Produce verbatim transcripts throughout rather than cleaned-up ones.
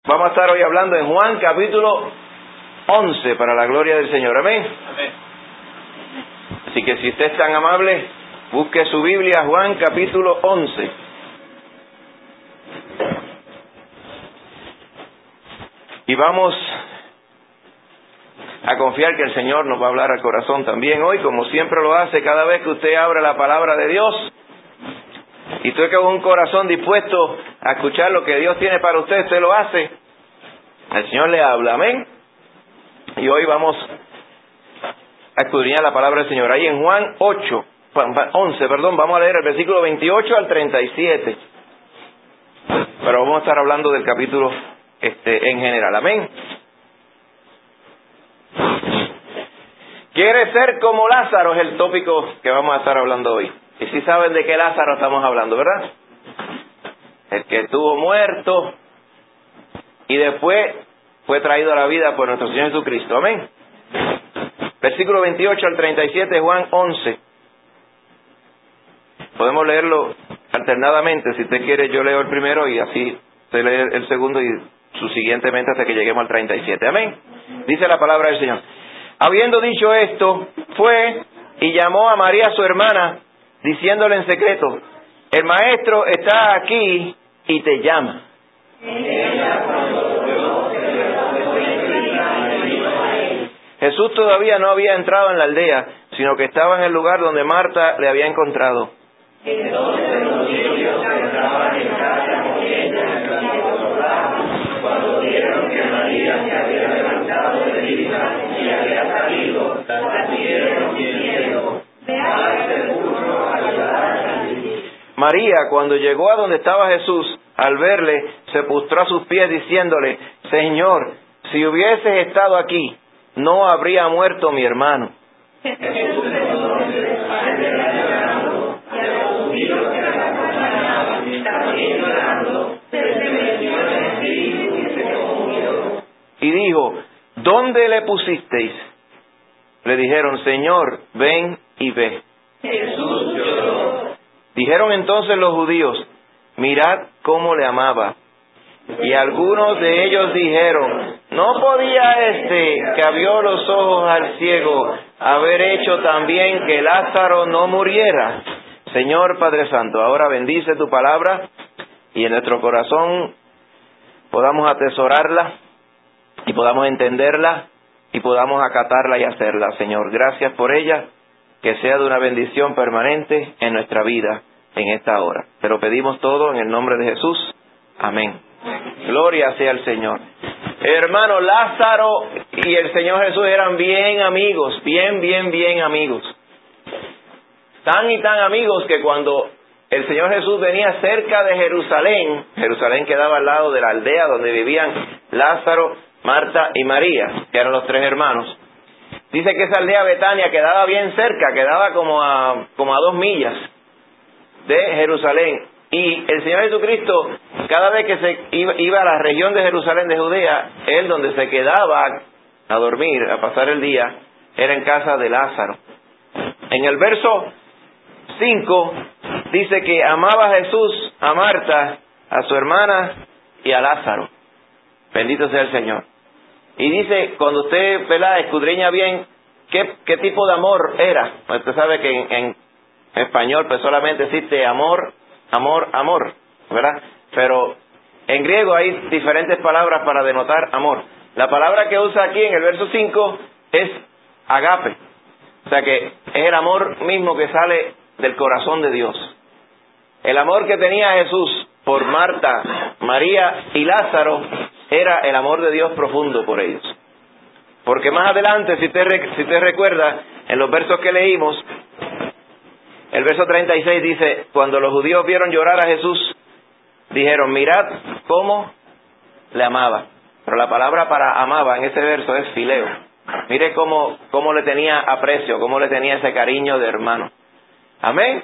Vamos a estar hoy hablando en Juan capítulo once, para la gloria del Señor. Amén. Amén. Así que si usted es tan amable, busque su Biblia, Juan capítulo once. Y vamos a confiar que el Señor nos va a hablar al corazón también hoy, como siempre lo hace cada vez que usted abre la palabra de Dios. Y usted con un corazón dispuesto a escuchar lo que Dios tiene para usted, usted lo hace. El Señor le habla, amén. Y hoy vamos a escudriñar la palabra del Señor. Ahí en Juan ocho, once, perdón, vamos a leer el versículo veintiocho al treinta y siete. Pero vamos a estar hablando del capítulo este en general, amén. Quiere ser como Lázaro es el tópico que vamos a estar hablando hoy. Y si saben de qué Lázaro estamos hablando, ¿verdad? El que estuvo muerto y después fue traído a la vida por nuestro Señor Jesucristo. Amén. Versículo veintiocho al treinta y siete, Juan once. Podemos leerlo alternadamente. Si usted quiere, yo leo el primero y así usted lee el segundo y subsiguientemente hasta que lleguemos al treinta y siete. Amén. Dice la palabra del Señor. Habiendo dicho esto, fue y llamó a María su hermana, diciéndole en secreto: el maestro está aquí y te llama. Jesús todavía no había entrado en la aldea, sino que estaba en el lugar donde Marta le había encontrado. Entonces los discípulos que estaban en casa con ella cuando vieron que María se había levantado de risa y había salido, la siguieron diciendo: Ve seguro a ayudarla. María, cuando llegó a donde estaba Jesús, al verle, se postró a sus pies diciéndole: Señor, si hubieses estado aquí, no habría muerto mi hermano. Jesús entonces, al verla llorando, y a los judíos que la acompañaban también llorando, se estremeció el espíritu y se conmovió. Y dijo: ¿Dónde le pusisteis? Le dijeron: Señor, ven y ve. Jesús lloró. Dijeron entonces los judíos: mirad cómo le amaba. Y algunos de ellos dijeron: ¿no podía este, que abrió los ojos al ciego, haber hecho también que Lázaro no muriera? Señor Padre Santo, ahora bendice tu palabra y en nuestro corazón podamos atesorarla y podamos entenderla y podamos acatarla y hacerla, Señor. Gracias por ella, que sea de una bendición permanente en nuestra vida en esta hora. Te lo pedimos todo en el nombre de Jesús. Amén. Gloria sea al Señor. Hermano, Lázaro y el Señor Jesús eran bien amigos, bien, bien, bien amigos. Tan y tan amigos que cuando el Señor Jesús venía cerca de Jerusalén, Jerusalén quedaba al lado de la aldea donde vivían Lázaro, Marta y María, que eran los tres hermanos. Dice que esa aldea Betania quedaba bien cerca, quedaba como a, como a dos millas de Jerusalén. Y el Señor Jesucristo, cada vez que se iba, iba a la región de Jerusalén de Judea, él donde se quedaba a dormir, a pasar el día, era en casa de Lázaro. En el verso cinco dice que amaba a Jesús, a Marta, a su hermana y a Lázaro. Bendito sea el Señor. Y dice, cuando usted, ¿verdad?, escudriña bien qué, qué tipo de amor era. Usted sabe que en, en español pues solamente existe amor, amor, amor, ¿verdad? Pero en griego hay diferentes palabras para denotar amor. La palabra que usa aquí en el verso cinco es agape. O sea que es el amor mismo que sale del corazón de Dios. El amor que tenía Jesús por Marta, María y Lázaro era el amor de Dios profundo por ellos. Porque más adelante, si usted, si usted recuerda, en los versos que leímos, el verso treinta y seis dice: cuando los judíos vieron llorar a Jesús, dijeron: mirad cómo le amaba. Pero la palabra para amaba en ese verso es fileo. Mire cómo, cómo le tenía aprecio, cómo le tenía ese cariño de hermano. Amén.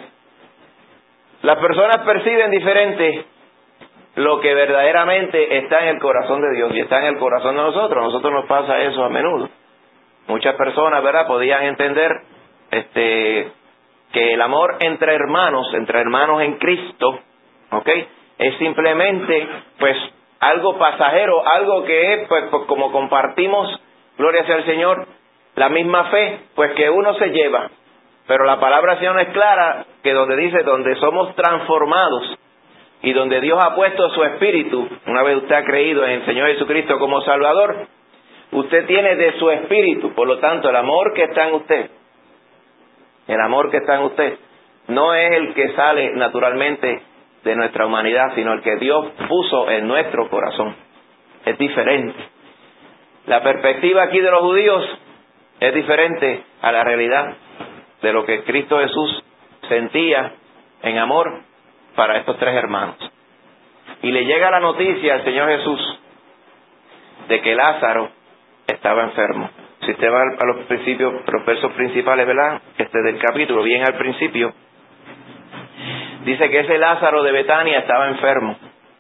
Las personas perciben diferente lo que verdaderamente está en el corazón de Dios y está en el corazón de nosotros. A nosotros nos pasa eso a menudo. Muchas personas, ¿verdad?, podían entender este que el amor entre hermanos, entre hermanos en Cristo, ¿ok?, es simplemente, pues, algo pasajero, algo que es, pues, pues como compartimos, gloria sea al Señor, la misma fe, pues que uno se lleva. Pero la palabra del Señor es clara, que donde dice, donde somos transformados y donde Dios ha puesto su Espíritu, una vez usted ha creído en el Señor Jesucristo como Salvador, usted tiene de su Espíritu. Por lo tanto, el amor que está en usted, el amor que está en usted, no es el que sale naturalmente de nuestra humanidad, sino el que Dios puso en nuestro corazón. Es diferente. La perspectiva aquí de los judíos es diferente a la realidad de lo que Cristo Jesús sentía en amor para estos tres hermanos. Y le llega la noticia al Señor Jesús de que Lázaro estaba enfermo. Si usted va a los principios, los versos principales, ¿verdad? Este del capítulo, bien al principio, dice que ese Lázaro de Betania estaba enfermo.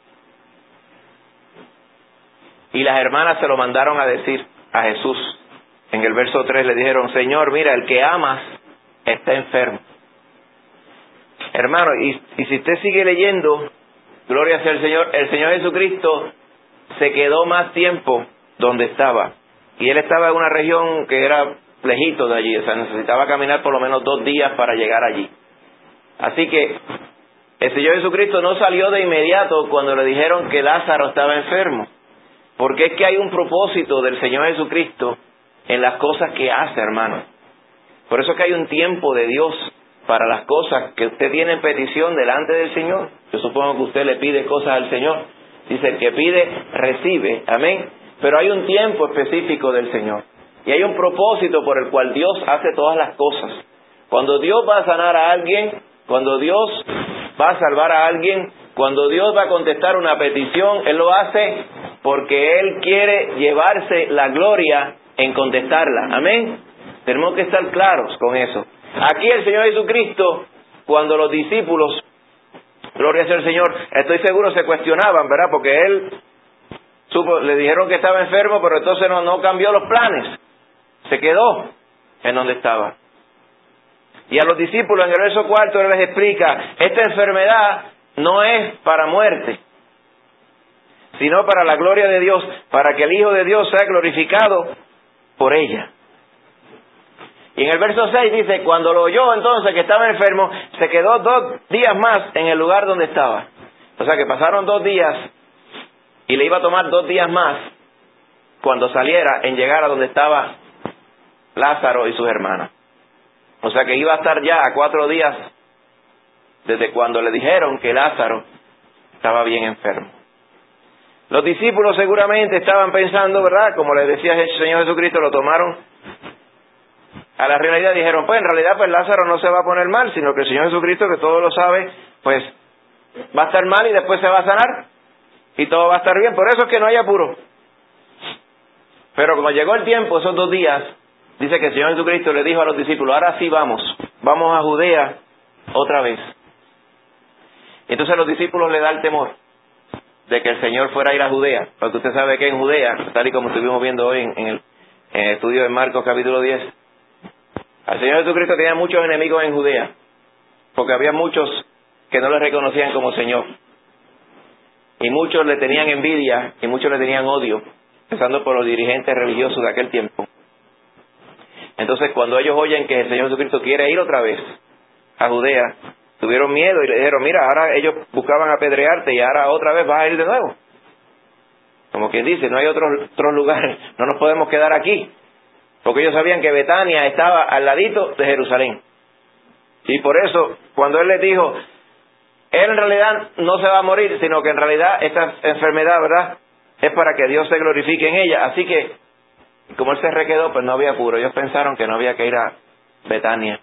Y las hermanas se lo mandaron a decir a Jesús. En el verso tres le dijeron, Señor, mira, el que amas está enfermo. Hermano, y, y si usted sigue leyendo, gloria sea el Señor, el Señor Jesucristo se quedó más tiempo donde estaba. Y Él estaba en una región que era lejito de allí, o sea, necesitaba caminar por lo menos dos días para llegar allí. Así que el Señor Jesucristo no salió de inmediato cuando le dijeron que Lázaro estaba enfermo. Porque es que hay un propósito del Señor Jesucristo en las cosas que hace, hermano. Por eso es que hay un tiempo de Dios para las cosas que usted tiene en petición delante del Señor. Yo supongo que usted le pide cosas al Señor. Dice, el que pide, recibe. Amén. Pero hay un tiempo específico del Señor. Y hay un propósito por el cual Dios hace todas las cosas. Cuando Dios va a sanar a alguien, cuando Dios va a salvar a alguien, cuando Dios va a contestar una petición, Él lo hace porque Él quiere llevarse la gloria en contestarla. Amén. Tenemos que estar claros con eso. Aquí el Señor Jesucristo, cuando los discípulos, gloria sea al Señor, estoy seguro se cuestionaban, ¿verdad? Porque Él supo, le dijeron que estaba enfermo, pero entonces no, no cambió los planes. Se quedó en donde estaba. Y a los discípulos en el verso cuarto Él les explica, esta enfermedad no es para muerte, sino para la gloria de Dios, para que el Hijo de Dios sea glorificado por ella. Y en el verso seis dice, cuando lo oyó entonces que estaba enfermo, se quedó dos días más en el lugar donde estaba. O sea que pasaron dos días y le iba a tomar dos días más cuando saliera en llegar a donde estaba Lázaro y sus hermanas. O sea que iba a estar ya a cuatro días desde cuando le dijeron que Lázaro estaba bien enfermo. Los discípulos seguramente estaban pensando, ¿verdad? Como les decía el Señor Jesucristo, lo tomaron a la realidad. Dijeron, pues en realidad pues Lázaro no se va a poner mal, sino que el Señor Jesucristo, que todo lo sabe, pues va a estar mal y después se va a sanar y todo va a estar bien. Por eso es que no hay apuro. Pero como llegó el tiempo, esos dos días, dice que el Señor Jesucristo le dijo a los discípulos, ahora sí vamos, vamos a Judea otra vez. Y entonces los discípulos le da el temor de que el Señor fuera a ir a Judea, porque usted sabe que en Judea, tal y como estuvimos viendo hoy en, en, el, en el estudio de Marcos capítulo diez, al Señor Jesucristo tenía muchos enemigos en Judea, porque había muchos que no le reconocían como Señor, y muchos le tenían envidia, y muchos le tenían odio, empezando por los dirigentes religiosos de aquel tiempo. Entonces cuando ellos oyen que el Señor Jesucristo quiere ir otra vez a Judea, tuvieron miedo y le dijeron, mira, ahora ellos buscaban apedrearte y ahora otra vez vas a ir de nuevo. Como quien dice, no hay otros otros lugares, no nos podemos quedar aquí. Porque ellos sabían que Betania estaba al ladito de Jerusalén. Y por eso, cuando Él les dijo, Él en realidad no se va a morir, sino que en realidad esta enfermedad, ¿verdad?, es para que Dios se glorifique en ella. Así que, como Él se requedó, pues no había apuro. Ellos pensaron que no había que ir a Betania.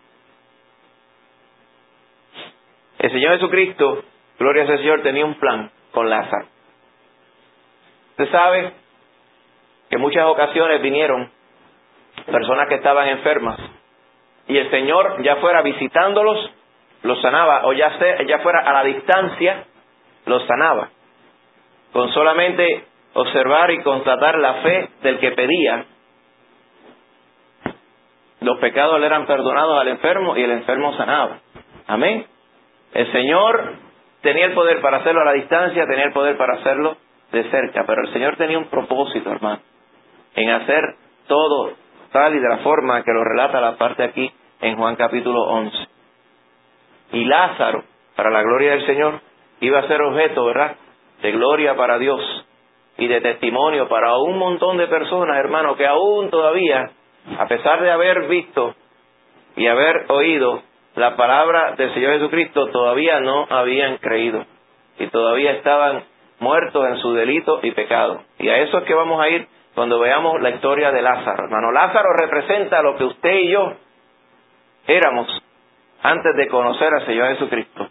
El Señor Jesucristo, gloria al Señor, tenía un plan con Lázaro. Usted sabe que en muchas ocasiones vinieron personas que estaban enfermas y el Señor, ya fuera visitándolos, los sanaba, o ya, sea, ya fuera a la distancia, los sanaba. Con solamente observar y constatar la fe del que pedía, los pecados le eran perdonados al enfermo y el enfermo sanaba. Amén. El Señor tenía el poder para hacerlo a la distancia, tenía el poder para hacerlo de cerca, pero el Señor tenía un propósito, hermano, en hacer todo tal y de la forma que lo relata la parte aquí en Juan capítulo once. Y Lázaro, para la gloria del Señor, iba a ser objeto, ¿verdad?, de gloria para Dios y de testimonio para un montón de personas, hermano, que aún todavía, a pesar de haber visto y haber oído la palabra del Señor Jesucristo, todavía no habían creído y todavía estaban muertos en su delito y pecado. Y a eso es que vamos a ir cuando veamos la historia de Lázaro, hermano. Lázaro representa lo que usted y yo éramos antes de conocer al Señor Jesucristo.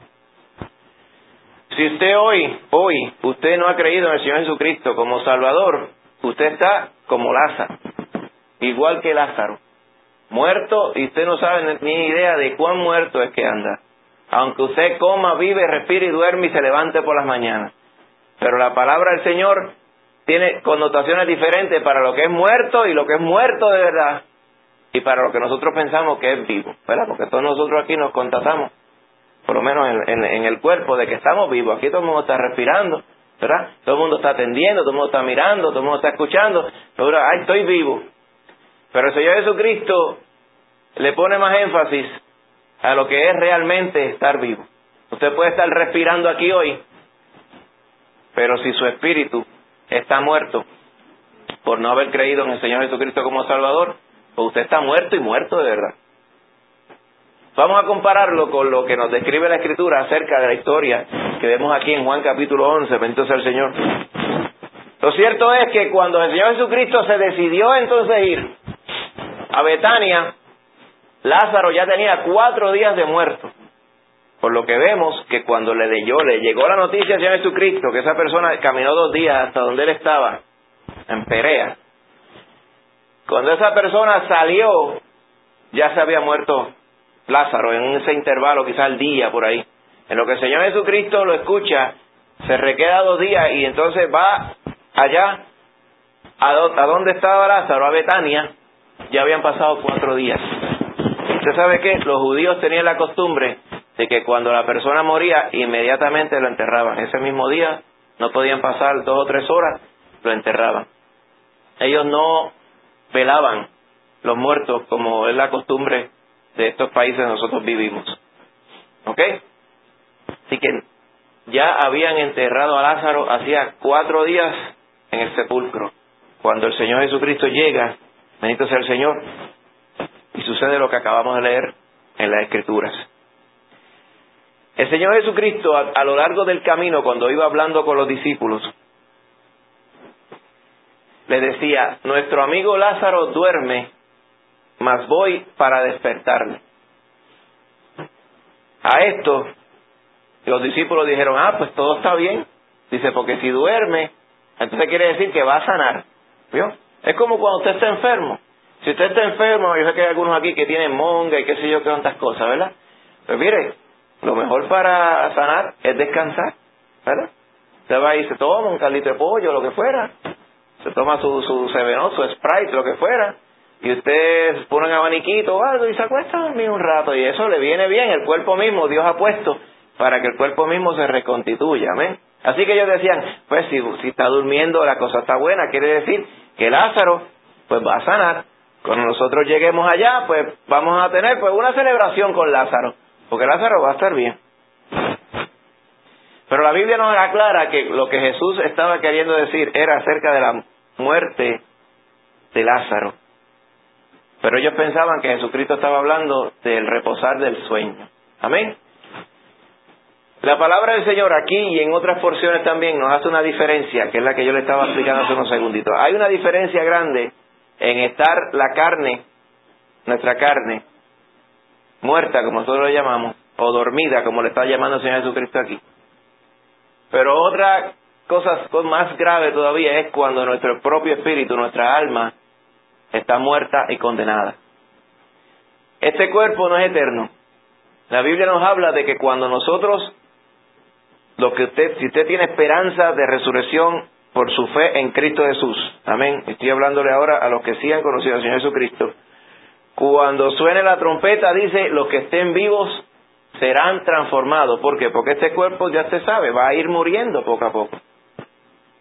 Si usted hoy, hoy, usted no ha creído en el Señor Jesucristo como Salvador, usted está como Lázaro, igual que Lázaro, muerto, y usted no sabe ni idea de cuán muerto es que anda. Aunque usted coma, vive, respire y duerme y se levante por las mañanas. Pero la palabra del Señor tiene connotaciones diferentes para lo que es muerto y lo que es muerto de verdad, y para lo que nosotros pensamos que es vivo, ¿verdad? Porque todos nosotros aquí nos constatamos, por lo menos en, en, en el cuerpo, de que estamos vivos. Aquí todo el mundo está respirando, ¿verdad? Todo el mundo está atendiendo, todo el mundo está mirando, todo el mundo está escuchando. Pero, ay, estoy vivo. Pero el Señor Jesucristo le pone más énfasis a lo que es realmente estar vivo. Usted puede estar respirando aquí hoy, pero si su espíritu está muerto por no haber creído en el Señor Jesucristo como Salvador, pues usted está muerto y muerto de verdad. Vamos a compararlo con lo que nos describe la Escritura acerca de la historia que vemos aquí en Juan capítulo once, bendito sea el Señor. Lo cierto es que cuando el Señor Jesucristo se decidió entonces ir a Betania, Lázaro ya tenía cuatro días de muerto. Por lo que vemos que cuando le leyó, le llegó la noticia al Señor Jesucristo, que esa persona caminó dos días hasta donde él estaba, en Perea. Cuando esa persona salió, ya se había muerto Lázaro, en ese intervalo, quizás al día por ahí. En lo que el Señor Jesucristo lo escucha, se requeda dos días y entonces va allá, a, do, a donde estaba Lázaro, a Betania. Ya habían pasado cuatro días. ¿Usted sabe qué? Los judíos tenían la costumbre de que cuando la persona moría, inmediatamente lo enterraban. Ese mismo día, no podían pasar dos o tres horas, lo enterraban. Ellos no velaban los muertos como es la costumbre de estos países donde nosotros vivimos. ¿Ok? Así que ya habían enterrado a Lázaro hacía cuatro días en el sepulcro. Cuando el Señor Jesucristo llega, bendito sea el Señor, y sucede lo que acabamos de leer en las Escrituras. El Señor Jesucristo, a, a lo largo del camino, cuando iba hablando con los discípulos, le decía: nuestro amigo Lázaro duerme, mas voy para despertarle. A esto, los discípulos dijeron: ah, pues todo está bien. Dice, porque si duerme, entonces quiere decir que va a sanar. ¿Vio? Es como cuando usted está enfermo. Si usted está enfermo, yo sé que hay algunos aquí que tienen monga y qué sé yo, qué tantas cosas, ¿verdad? Pues mire, lo mejor para sanar es descansar, ¿verdad? Usted va y se toma un caldito de pollo, lo que fuera, se toma su, su Sevenoso, su Sprite, lo que fuera, y usted pone un abaniquito o algo y se acuesta a dormir un rato, y eso le viene bien. El cuerpo mismo Dios ha puesto para que el cuerpo mismo se reconstituya, amén. Así que ellos decían, pues si, si está durmiendo la cosa está buena, quiere decir que Lázaro pues va a sanar. Cuando nosotros lleguemos allá, pues vamos a tener pues una celebración con Lázaro, porque Lázaro va a estar bien. Pero la Biblia nos aclara que lo que Jesús estaba queriendo decir era acerca de la muerte de Lázaro. Pero ellos pensaban que Jesucristo estaba hablando del reposar del sueño. Amén. La palabra del Señor aquí y en otras porciones también nos hace una diferencia, que es la que yo le estaba explicando hace unos segunditos. Hay una diferencia grande en estar la carne, nuestra carne, muerta, como nosotros lo llamamos, o dormida, como le está llamando el Señor Jesucristo aquí. Pero otra cosa más grave todavía es cuando nuestro propio espíritu, nuestra alma, está muerta y condenada. Este cuerpo no es eterno. La Biblia nos habla de que cuando nosotros, lo que usted, si usted tiene esperanza de resurrección por su fe en Cristo Jesús, amén, estoy hablándole ahora a los que sí han conocido al Señor Jesucristo, cuando suene la trompeta dice, los que estén vivos serán transformados. ¿Por qué? Porque este cuerpo, ya usted sabe, va a ir muriendo poco a poco.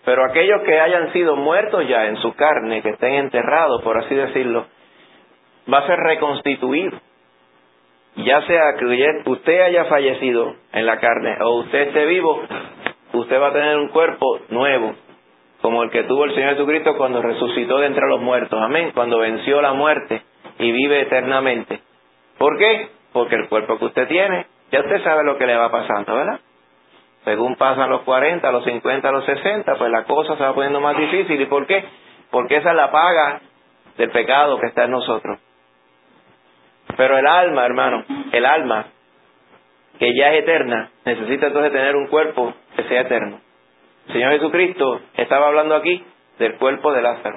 Pero aquellos que hayan sido muertos ya en su carne, que estén enterrados, por así decirlo, va a ser reconstituido. Ya sea que usted haya fallecido en la carne o usted esté vivo, usted va a tener un cuerpo nuevo, como el que tuvo el Señor Jesucristo cuando resucitó de entre los muertos. Amén. Cuando venció la muerte y vive eternamente. ¿Por qué? Porque el cuerpo que usted tiene, ya usted sabe lo que le va pasando, ¿verdad? Según pasan los cuarenta, los cincuenta, los sesenta, pues la cosa se va poniendo más difícil. ¿Y por qué? Porque esa es la paga del pecado que está en nosotros. Pero el alma, hermano, el alma, que ya es eterna, necesita entonces tener un cuerpo que sea eterno. El Señor Jesucristo estaba hablando aquí del cuerpo de Lázaro.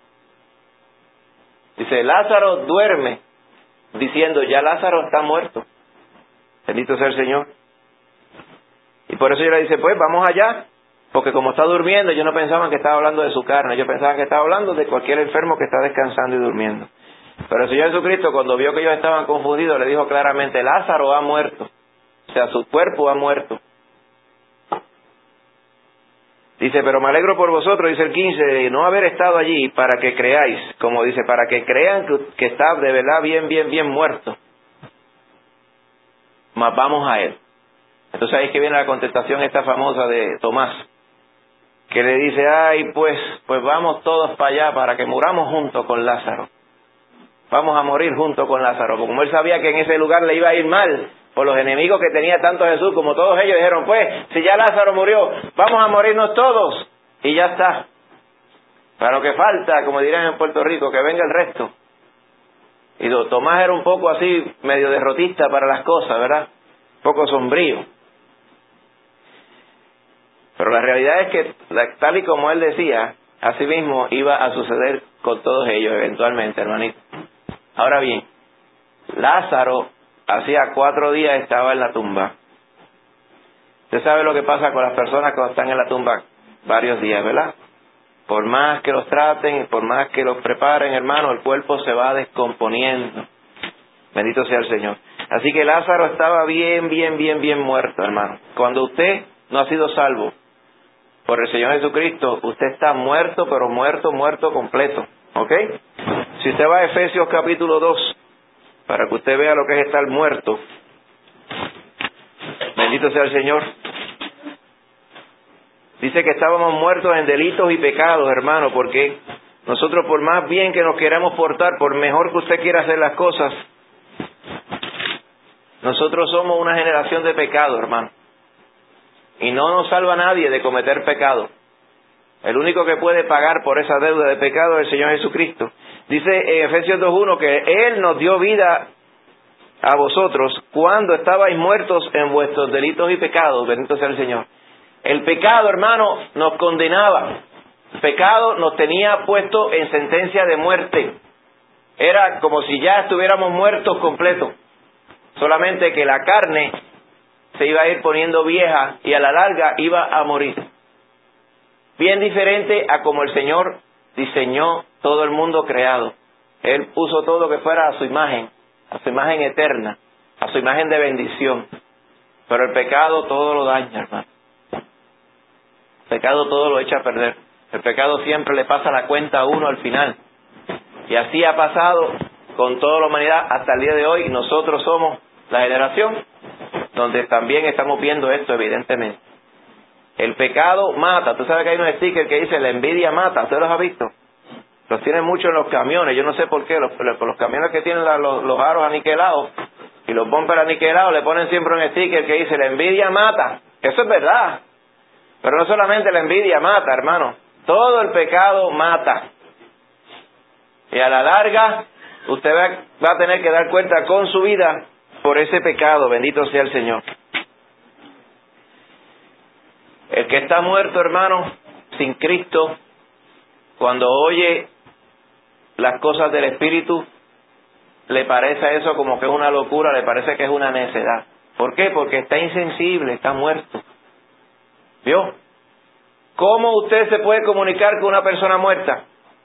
Dice, Lázaro duerme, diciendo, ya Lázaro está muerto. Bendito sea el Señor. Y por eso yo le dice, pues vamos allá, porque como está durmiendo, yo no pensaba que estaba hablando de su carne, yo pensaba que estaba hablando de cualquier enfermo que está descansando y durmiendo. Pero el Señor Jesucristo, cuando vio que ellos estaban confundidos, le dijo claramente, Lázaro ha muerto, o sea, su cuerpo ha muerto. Dice, pero me alegro por vosotros, dice el quince, de no haber estado allí para que creáis, como dice, para que crean que, que está de verdad bien, bien, bien muerto. Mas vamos a él. Entonces ahí es que viene la contestación esta famosa de Tomás, que le dice, ay, pues, pues vamos todos para allá para que muramos junto con Lázaro. Vamos a morir junto con Lázaro, porque como él sabía que en ese lugar le iba a ir mal por los enemigos que tenía tanto Jesús, como todos ellos dijeron, pues, si ya Lázaro murió, vamos a morirnos todos, y ya está. Para lo que falta, como dirán en Puerto Rico, que venga el resto. Y Tomás era un poco así, medio derrotista para las cosas, ¿verdad? Un poco sombrío. Pero la realidad es que, tal y como él decía, así mismo iba a suceder con todos ellos eventualmente, hermanito. Ahora bien, Lázaro hacía cuatro días estaba en la tumba. Usted sabe lo que pasa con las personas cuando están en la tumba varios días, ¿verdad? Por más que los traten, por más que los preparen, hermano, el cuerpo se va descomponiendo. Bendito sea el Señor. Así que Lázaro estaba bien, bien, bien, bien muerto, hermano. Cuando usted no ha sido salvo por el Señor Jesucristo, usted está muerto, pero muerto, muerto completo. ¿Ok? Si usted va a Efesios capítulo dos, para que usted vea lo que es estar muerto. Bendito sea el Señor. Dice que estábamos muertos en delitos y pecados, hermano, porque nosotros, por más bien que nos queramos portar, por mejor que usted quiera hacer las cosas, nosotros somos una generación de pecado, hermano. Y no nos salva nadie de cometer pecado. El único que puede pagar por esa deuda de pecado es el Señor Jesucristo. Dice en Efesios dos uno que Él nos dio vida a vosotros cuando estabais muertos en vuestros delitos y pecados. Bendito sea el Señor. El pecado, hermano, nos condenaba. El pecado nos tenía puesto en sentencia de muerte. Era como si ya estuviéramos muertos completos. Solamente que la carne se iba a ir poniendo vieja y a la larga iba a morir. Bien diferente a como el Señor diseñó todo el mundo creado. Él puso todo que fuera a su imagen, a su imagen eterna, a su imagen de bendición. Pero el pecado todo lo daña, hermano. El pecado todo lo echa a perder. El pecado siempre le pasa la cuenta a uno al final. Y así ha pasado con toda la humanidad hasta el día de hoy. Y nosotros somos la generación donde también estamos viendo esto, evidentemente. El pecado mata. Tú sabes que hay un sticker que dice la envidia mata. ¿Usted los ha visto? Los tienen mucho en los camiones. Yo no sé por qué. Los, los, los camiones que tienen la, los, los aros aniquilados y los bumpers aniquilados le ponen siempre un sticker que dice la envidia mata. Eso es verdad. Pero no solamente la envidia mata, hermano. Todo el pecado mata. Y a la larga usted va, va a tener que dar cuenta con su vida por ese pecado. Bendito sea el Señor. El que está muerto, hermano, sin Cristo, cuando oye las cosas del Espíritu, le parece eso como que es una locura, le parece que es una necedad. ¿Por qué? Porque está insensible, está muerto. ¿Vio? ¿Cómo usted se puede comunicar con una persona muerta?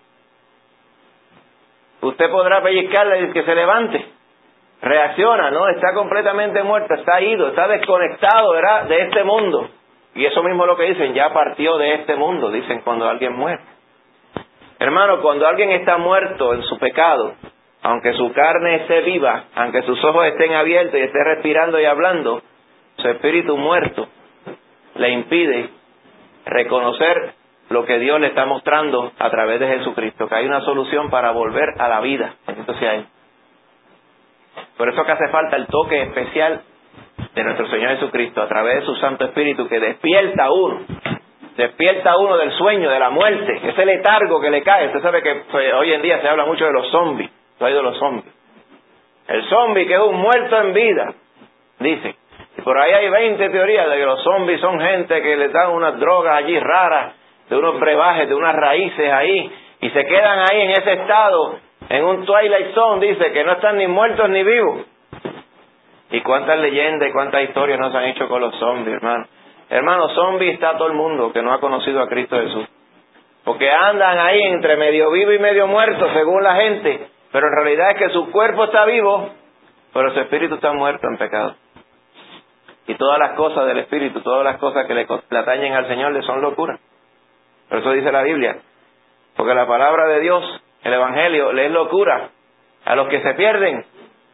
Usted podrá pellizcarle y que se levante. Reacciona, ¿no? Está completamente muerto, está ido, está desconectado, ¿verdad?, de este mundo. Y eso mismo es lo que dicen, ya partió de este mundo, dicen cuando alguien muere. Hermano, cuando alguien está muerto en su pecado, aunque su carne esté viva, aunque sus ojos estén abiertos y esté respirando y hablando, su espíritu muerto le impide reconocer lo que Dios le está mostrando a través de Jesucristo, que hay una solución para volver a la vida. Bendito sea Él. Por eso que hace falta el toque especial de nuestro Señor Jesucristo a través de su Santo Espíritu, que despierta a uno, despierta a uno del sueño, de la muerte, ese letargo que le cae. Usted sabe que pues, hoy en día se habla mucho de los zombies. ¿Tú has oído de los zombies? El zombie, que es un muerto en vida, dice. Y por ahí hay veinte teorías de que los zombies son gente que les dan unas drogas allí raras, de unos brebajes, de unas raíces ahí, y se quedan ahí en ese estado, en un Twilight Zone, dice, que no están ni muertos ni vivos. Y cuántas leyendas y cuántas historias nos han hecho con los zombies, hermano. Hermano, zombie está todo el mundo que no ha conocido a Cristo Jesús. Porque andan ahí entre medio vivo y medio muerto, según la gente. Pero en realidad es que su cuerpo está vivo, pero su espíritu está muerto en pecado. Y todas las cosas del espíritu, todas las cosas que le, le atañen al Señor le son locura. Por eso dice la Biblia. Porque la palabra de Dios, el Evangelio, le es locura a los que se pierden.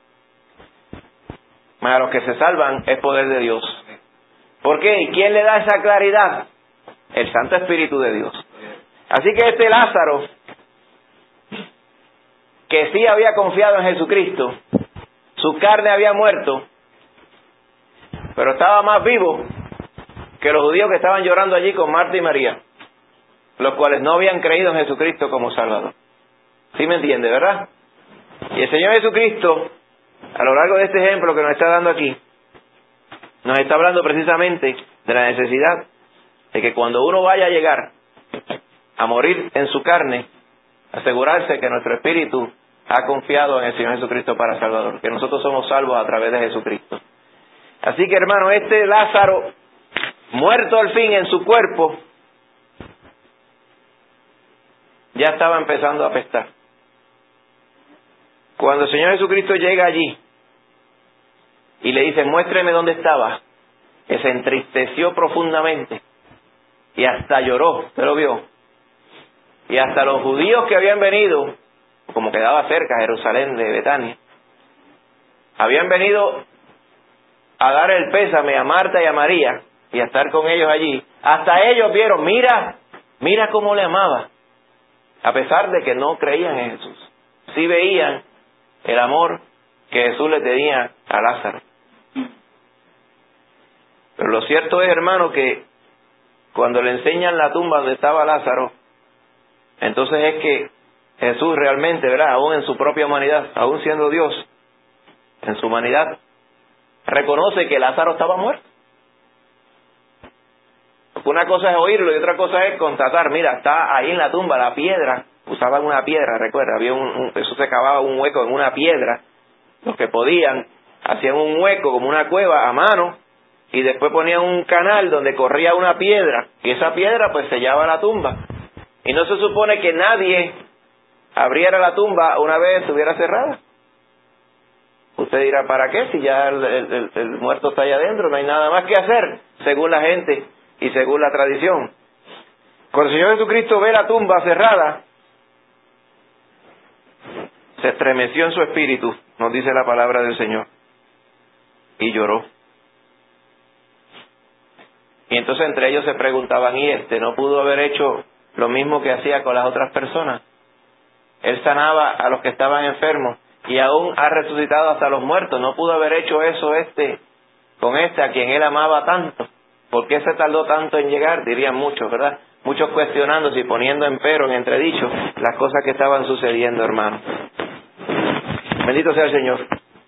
Mas a los que se salvan es poder de Dios. ¿Por qué? ¿Y quién le da esa claridad? El Santo Espíritu de Dios. Así que este Lázaro, que sí había confiado en Jesucristo, su carne había muerto, pero estaba más vivo que los judíos que estaban llorando allí con Marta y María, los cuales no habían creído en Jesucristo como Salvador. ¿Sí me entiende, verdad? Y el Señor Jesucristo, a lo largo de este ejemplo que nos está dando aquí, nos está hablando precisamente de la necesidad de que cuando uno vaya a llegar a morir en su carne, asegurarse que nuestro espíritu ha confiado en el Señor Jesucristo para Salvador, que nosotros somos salvos a través de Jesucristo. Así que, hermano, este Lázaro, muerto al fin en su cuerpo, ya estaba empezando a apestar. Cuando el Señor Jesucristo llega allí y le dice, muéstreme dónde estaba, que se entristeció profundamente y hasta lloró, ¿usted lo vio? Y hasta los judíos que habían venido, como quedaba cerca Jerusalén de Betania, habían venido a dar el pésame a Marta y a María y a estar con ellos allí, hasta ellos vieron, mira, mira cómo le amaba, a pesar de que no creían en Jesús. Sí veían el amor que Jesús le tenía a Lázaro. Pero lo cierto es, hermano, que cuando le enseñan la tumba donde estaba Lázaro, entonces es que Jesús realmente, ¿verdad?, aún en su propia humanidad, aún siendo Dios, en su humanidad, reconoce que Lázaro estaba muerto. Una cosa es oírlo y otra cosa es constatar, mira, está ahí en la tumba la piedra, usaban una piedra, recuerda, había un, un eso se cavaba un hueco en una piedra, los que podían hacían un hueco como una cueva a mano y después ponían un canal donde corría una piedra y esa piedra pues sellaba la tumba. Y no se supone que nadie abriera la tumba una vez estuviera cerrada. Usted dirá, ¿para qué? Si ya el, el, el muerto está allá adentro, no hay nada más que hacer, según la gente y según la tradición. Cuando el Señor Jesucristo ve la tumba cerrada, se estremeció en su espíritu, nos dice la palabra del Señor, y lloró. Y entonces entre ellos se preguntaban, ¿y este no pudo haber hecho lo mismo que hacía con las otras personas? Él sanaba a los que estaban enfermos y aún ha resucitado hasta los muertos. ¿No pudo haber hecho eso este con este a quien él amaba tanto? ¿Por qué se tardó tanto en llegar? Dirían muchos, ¿verdad? Muchos cuestionándose y poniendo en pero, en entredicho, las cosas que estaban sucediendo, hermano. Bendito sea el Señor.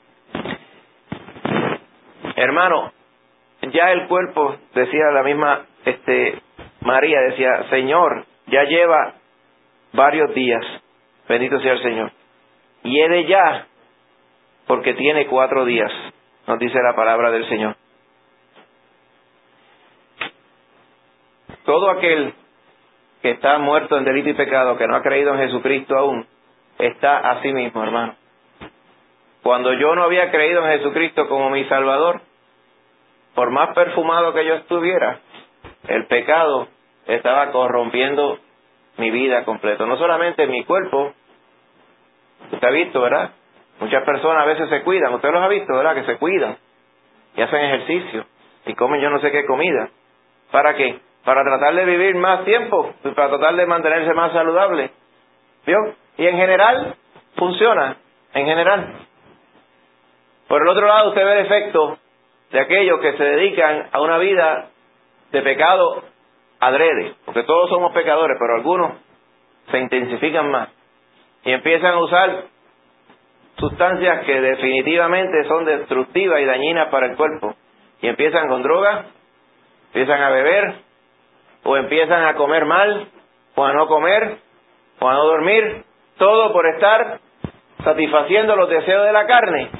Hermano, ya el cuerpo, decía la misma este María, decía, Señor, ya lleva varios días. Bendito sea el Señor. Hiede ya, porque tiene cuatro días, nos dice la palabra del Señor. Todo aquel que está muerto en delito y pecado, que no ha creído en Jesucristo aún, está así mismo, hermano. Cuando yo no había creído en Jesucristo como mi Salvador, por más perfumado que yo estuviera, el pecado estaba corrompiendo mi vida completa. No solamente mi cuerpo, usted ha visto, ¿verdad? Muchas personas a veces se cuidan, usted los ha visto, ¿verdad? Que se cuidan y hacen ejercicio y comen yo no sé qué comida. ¿Para qué? Para tratar de vivir más tiempo, para tratar de mantenerse más saludable. ¿Vio? Y en general funciona, en general. Por el otro lado, usted ve el efecto de aquellos que se dedican a una vida de pecado adrede, porque todos somos pecadores, pero algunos se intensifican más y empiezan a usar sustancias que definitivamente son destructivas y dañinas para el cuerpo, y empiezan con drogas, empiezan a beber, o empiezan a comer mal, o a no comer, o a no dormir, todo por estar satisfaciendo los deseos de la carne.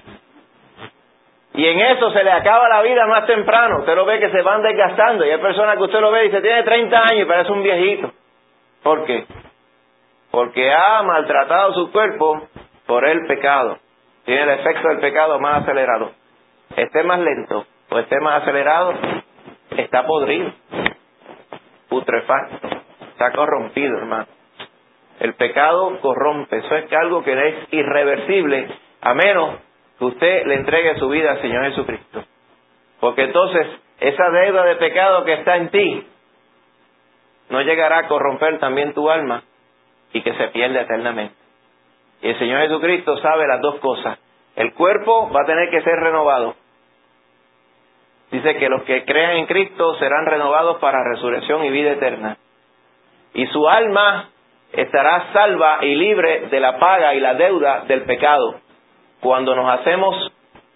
Y en eso se le acaba la vida más temprano. Usted lo ve que se van desgastando, y hay personas que usted lo ve y dice, tiene treinta años y parece un viejito. ¿Por qué? Porque ha maltratado su cuerpo por el pecado. Tiene el efecto del pecado más acelerado. Esté más lento o esté más acelerado, está podrido, putrefacto, está corrompido, hermano. El pecado corrompe. Eso es algo que es irreversible, a menos que usted le entregue su vida al Señor Jesucristo. Porque entonces esa deuda de pecado que está en ti no llegará a corromper también tu alma y que se pierda eternamente. Y el Señor Jesucristo sabe las dos cosas. El cuerpo va a tener que ser renovado. Dice que los que crean en Cristo serán renovados para resurrección y vida eterna. Y su alma estará salva y libre de la paga y la deuda del pecado, cuando nos hacemos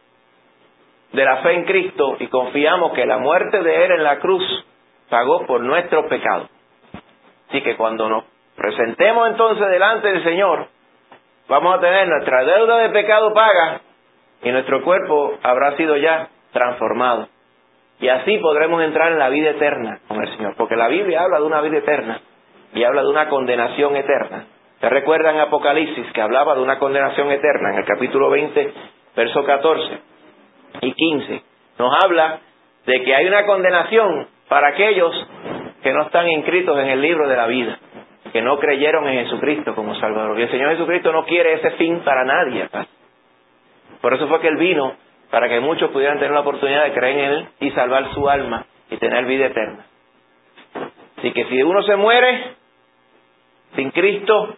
de la fe en Cristo y confiamos que la muerte de Él en la cruz pagó por nuestros pecados. Así que cuando nos presentemos entonces delante del Señor, vamos a tener nuestra deuda de pecado paga y nuestro cuerpo habrá sido ya transformado. Y así podremos entrar en la vida eterna con el Señor, porque la Biblia habla de una vida eterna y habla de una condenación eterna. ¿Se recuerdan Apocalipsis que hablaba de una condenación eterna? En el capítulo veinte, verso catorce y quince, nos habla de que hay una condenación para aquellos que no están inscritos en el libro de la vida, que no creyeron en Jesucristo como Salvador. Y el Señor Jesucristo no quiere ese fin para nadie, ¿verdad? Por eso fue que Él vino, para que muchos pudieran tener la oportunidad de creer en Él y salvar su alma y tener vida eterna. Así que si uno se muere sin Cristo,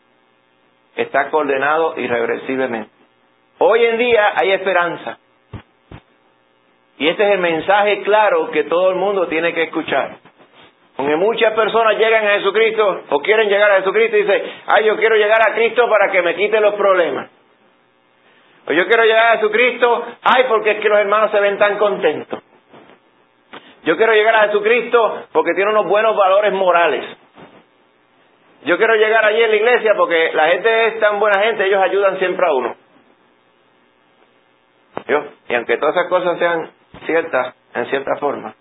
está condenado irreversiblemente. Hoy en día hay esperanza. Y este es el mensaje claro que todo el mundo tiene que escuchar. Porque muchas personas llegan a Jesucristo o quieren llegar a Jesucristo y dicen, ay, yo quiero llegar a Cristo para que me quite los problemas. O yo quiero llegar a Jesucristo, ay, porque es que los hermanos se ven tan contentos. Yo quiero llegar a Jesucristo porque tiene unos buenos valores morales. Yo quiero llegar allí en la iglesia porque la gente es tan buena gente, ellos ayudan siempre a uno. ¿Yo? Y aunque todas esas cosas sean ciertas, en cierta forma,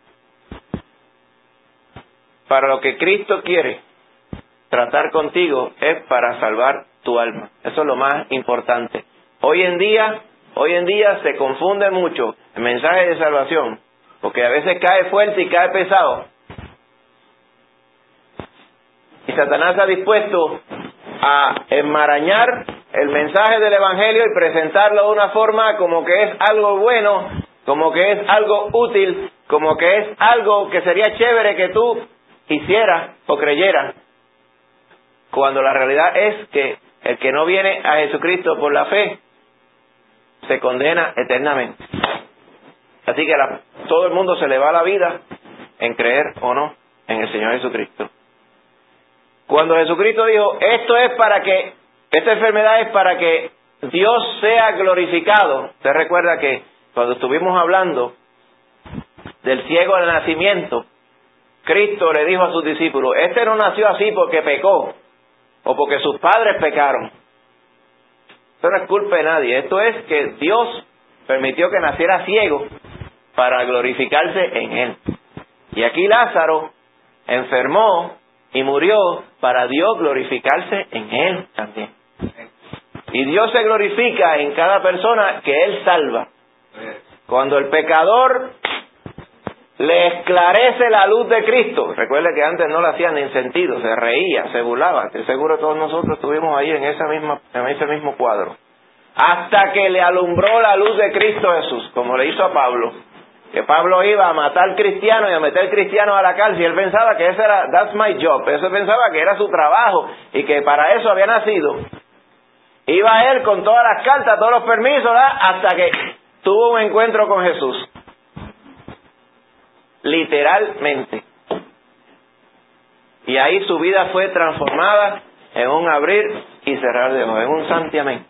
para lo que Cristo quiere tratar contigo es para salvar tu alma. Eso es lo más importante. Hoy en día, hoy en día se confunde mucho el mensaje de salvación, porque a veces cae fuerte y cae pesado. Y Satanás está dispuesto a enmarañar el mensaje del Evangelio y presentarlo de una forma como que es algo bueno, como que es algo útil, como que es algo que sería chévere que tú hicieras o creyeras, cuando la realidad es que el que no viene a Jesucristo por la fe se condena eternamente. Así que la, todo el mundo se le va la vida en creer o no en el Señor Jesucristo. Cuando Jesucristo dijo, esto es para que, esta enfermedad es para que Dios sea glorificado. Usted recuerda que cuando estuvimos hablando del ciego del nacimiento, Cristo le dijo a sus discípulos, este no nació así porque pecó o porque sus padres pecaron. Esto no es culpa de nadie. Esto es que Dios permitió que naciera ciego para glorificarse en él. Y aquí Lázaro enfermó y murió para Dios glorificarse en él también. Y Dios se glorifica en cada persona que Él salva. Cuando el pecador le esclarece la luz de Cristo. Recuerde que antes no le hacían ni sentido, se reía, se burlaba, que seguro todos nosotros estuvimos ahí en esa misma, en ese mismo cuadro. Hasta que le alumbró la luz de Cristo Jesús, como le hizo a Pablo, que Pablo iba a matar cristianos y a meter cristianos a la cárcel, y él pensaba que ese era, that's my job, eso pensaba que era su trabajo, y que para eso había nacido. Iba él con todas las cartas, todos los permisos, ¿verdad? Hasta que tuvo un encuentro con Jesús. Literalmente. Y ahí su vida fue transformada en un abrir y cerrar de ojos, en un santiamén.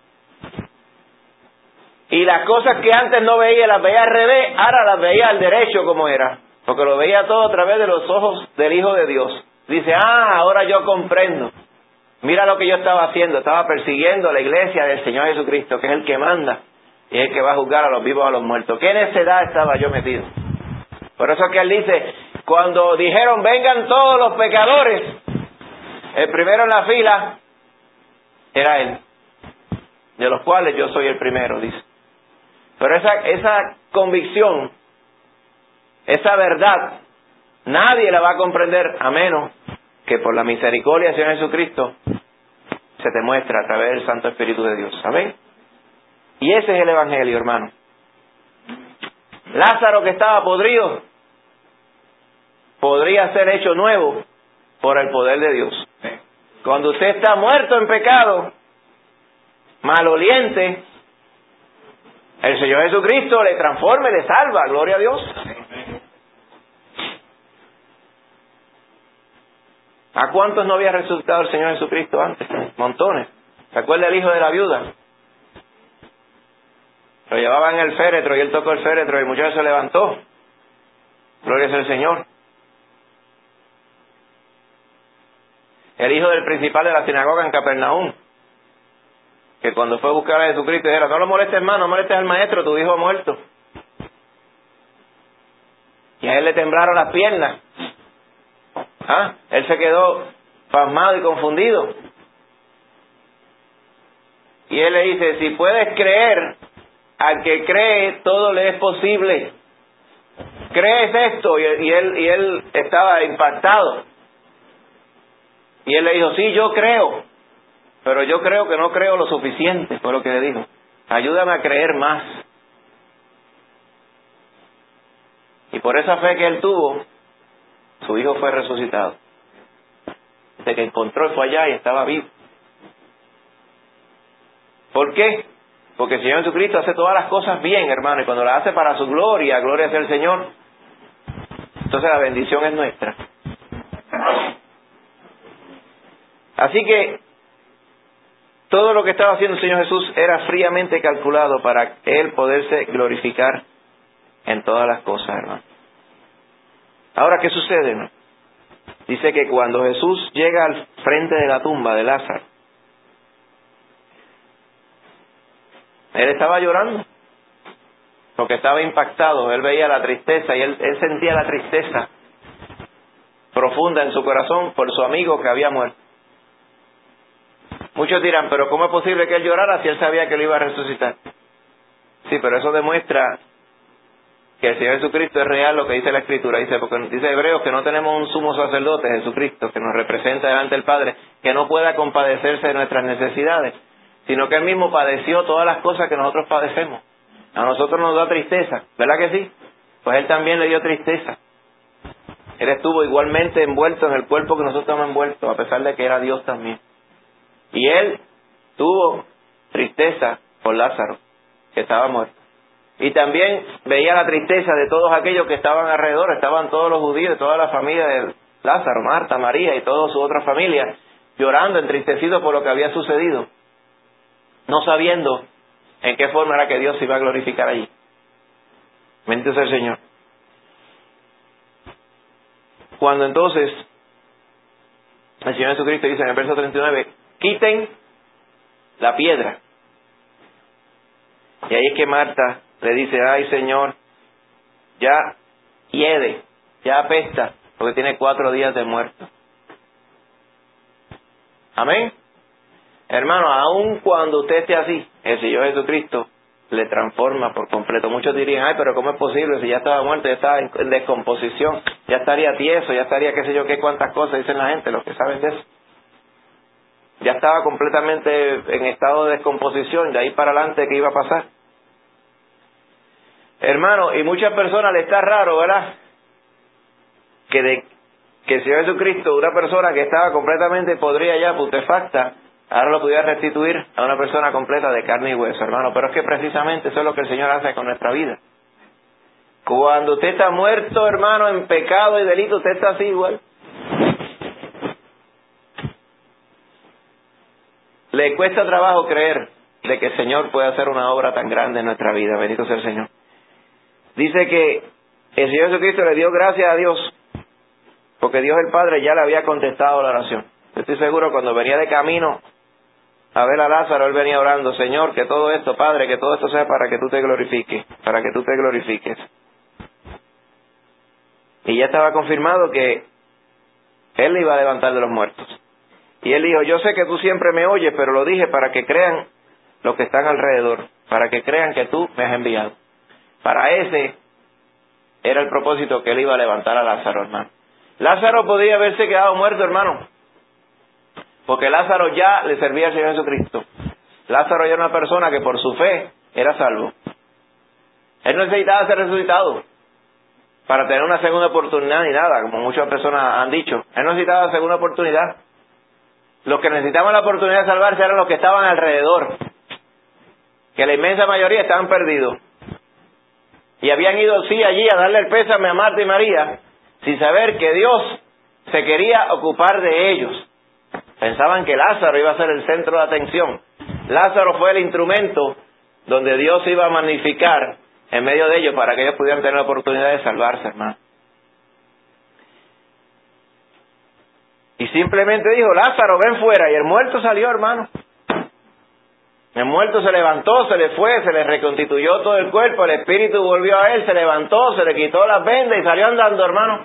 Y las cosas que antes no veía, las veía al revés, ahora las veía al derecho como era. Porque lo veía todo a través de los ojos del Hijo de Dios. Dice, ah, ahora yo comprendo. Mira lo que yo estaba haciendo, estaba persiguiendo a la iglesia del Señor Jesucristo, que es el que manda y es el que va a juzgar a los vivos y a los muertos. ¿Qué necedad estaba yo metido? Por eso es que él dice, cuando dijeron vengan todos los pecadores, el primero en la fila era él, de los cuales yo soy el primero, dice. Pero esa, esa convicción, esa verdad, nadie la va a comprender a menos que por la misericordia del Señor Jesucristo se te muestra a través del Santo Espíritu de Dios. ¿Amén? Y ese es el Evangelio, hermano. Lázaro, que estaba podrido, podría ser hecho nuevo por el poder de Dios. Cuando usted está muerto en pecado, maloliente, el Señor Jesucristo le transforma y le salva. Gloria a Dios. ¿A cuántos no había resucitado el Señor Jesucristo antes? Montones. ¿Se acuerda el hijo de la viuda? Lo llevaban en el féretro y él tocó el féretro y el muchacho se levantó. Gloria sea al Señor. El hijo del principal de la sinagoga en Capernaum, que cuando fue a buscar a Jesucristo dijera, no lo molestes más, no molestes al maestro, tu hijo ha muerto. Y a él le temblaron las piernas. ¿Ah? Él se quedó pasmado y confundido. Y él le dice, si puedes creer, al que cree todo le es posible. ¿Crees esto? Y, y él y él estaba impactado. Y él le dijo, sí, yo creo, pero yo creo que no creo lo suficiente, fue lo que le dijo. Ayúdame a creer más. Y por esa fe que él tuvo, su hijo fue resucitado. Desde que encontró, fue allá y estaba vivo. ¿Por qué? Porque el Señor Jesucristo hace todas las cosas bien, hermano, y cuando las hace para su gloria, gloria sea el Señor, entonces la bendición es nuestra. Así que todo lo que estaba haciendo el Señor Jesús era fríamente calculado para Él poderse glorificar en todas las cosas, hermano. Ahora, ¿qué sucede, hermano? Dice que cuando Jesús llega al frente de la tumba de Lázaro, Él estaba llorando, porque estaba impactado. Él veía la tristeza y él, él sentía la tristeza profunda en su corazón por su amigo que había muerto. Muchos dirán, pero ¿cómo es posible que él llorara si él sabía que lo iba a resucitar? Sí, pero eso demuestra que el Señor Jesucristo es real, lo que dice la Escritura. Dice, porque dice Hebreos que no tenemos un sumo sacerdote, Jesucristo, que nos representa delante del Padre, que no pueda compadecerse de nuestras necesidades, sino que Él mismo padeció todas las cosas que nosotros padecemos. A nosotros nos da tristeza, ¿verdad que sí? Pues Él también le dio tristeza. Él estuvo igualmente envuelto en el cuerpo que nosotros hemos envuelto, a pesar de que era Dios también. Y Él tuvo tristeza por Lázaro, que estaba muerto. Y también veía la tristeza de todos aquellos que estaban alrededor. Estaban todos los judíos, toda la familia de Lázaro, Marta, María y toda su otra familia, llorando, entristecidos por lo que había sucedido, no sabiendo en qué forma era que Dios se iba a glorificar allí. Bendito sea el Señor. Cuando entonces el Señor Jesucristo dice en el verso treinta y nueve, quiten la piedra. Y ahí es que Marta le dice, ay Señor, ya hiede, ya apesta, porque tiene cuatro días de muerto. Amén. Hermano, aun cuando usted esté así, el Señor Jesucristo le transforma por completo. Muchos dirían, ay, pero ¿cómo es posible? Si ya estaba muerto, ya estaba en descomposición, ya estaría tieso, ya estaría qué sé yo qué, cuántas cosas dicen la gente, los que saben de eso. Ya estaba completamente en estado de descomposición, de ahí para adelante, ¿qué iba a pasar? Hermano, y muchas personas le está raro, ¿verdad? Que de que el Señor Jesucristo, una persona que estaba completamente podrida ya, putrefacta, ahora lo pudiera restituir a una persona completa de carne y hueso, hermano. Pero es que precisamente eso es lo que el Señor hace con nuestra vida. Cuando usted está muerto, hermano, en pecado y delito, usted está así igual. Le cuesta trabajo creer de que el Señor puede hacer una obra tan grande en nuestra vida. Bendito sea el Señor. Dice que el Señor Jesucristo le dio gracias a Dios, porque Dios el Padre ya le había contestado la oración. Estoy seguro cuando venía de camino a ver a Lázaro, él venía orando, Señor, que todo esto, Padre, que todo esto sea para que tú te glorifiques, para que tú te glorifiques. Y ya estaba confirmado que él le iba a levantar de los muertos. Y él dijo, yo sé que tú siempre me oyes, pero lo dije para que crean los que están alrededor, para que crean que tú me has enviado. Para ese era el propósito que él iba a levantar a Lázaro, hermano. Lázaro podía haberse quedado muerto, hermano, porque Lázaro ya le servía al Señor Jesucristo. Lázaro ya era una persona que por su fe era salvo. Él no necesitaba ser resucitado para tener una segunda oportunidad ni nada, como muchas personas han dicho. Él no necesitaba segunda oportunidad. Los que necesitaban la oportunidad de salvarse eran los que estaban alrededor, que la inmensa mayoría estaban perdidos. Y habían ido, sí, allí a darle el pésame a Marta y María, sin saber que Dios se quería ocupar de ellos. Pensaban que Lázaro iba a ser el centro de atención. Lázaro fue el instrumento donde Dios iba a magnificar en medio de ellos para que ellos pudieran tener la oportunidad de salvarse, hermano. Y simplemente dijo, Lázaro, ven fuera. Y el muerto salió, hermano. El muerto se levantó, se le fue, se le reconstituyó todo el cuerpo, el espíritu volvió a él, se levantó, se le quitó las vendas y salió andando, hermano.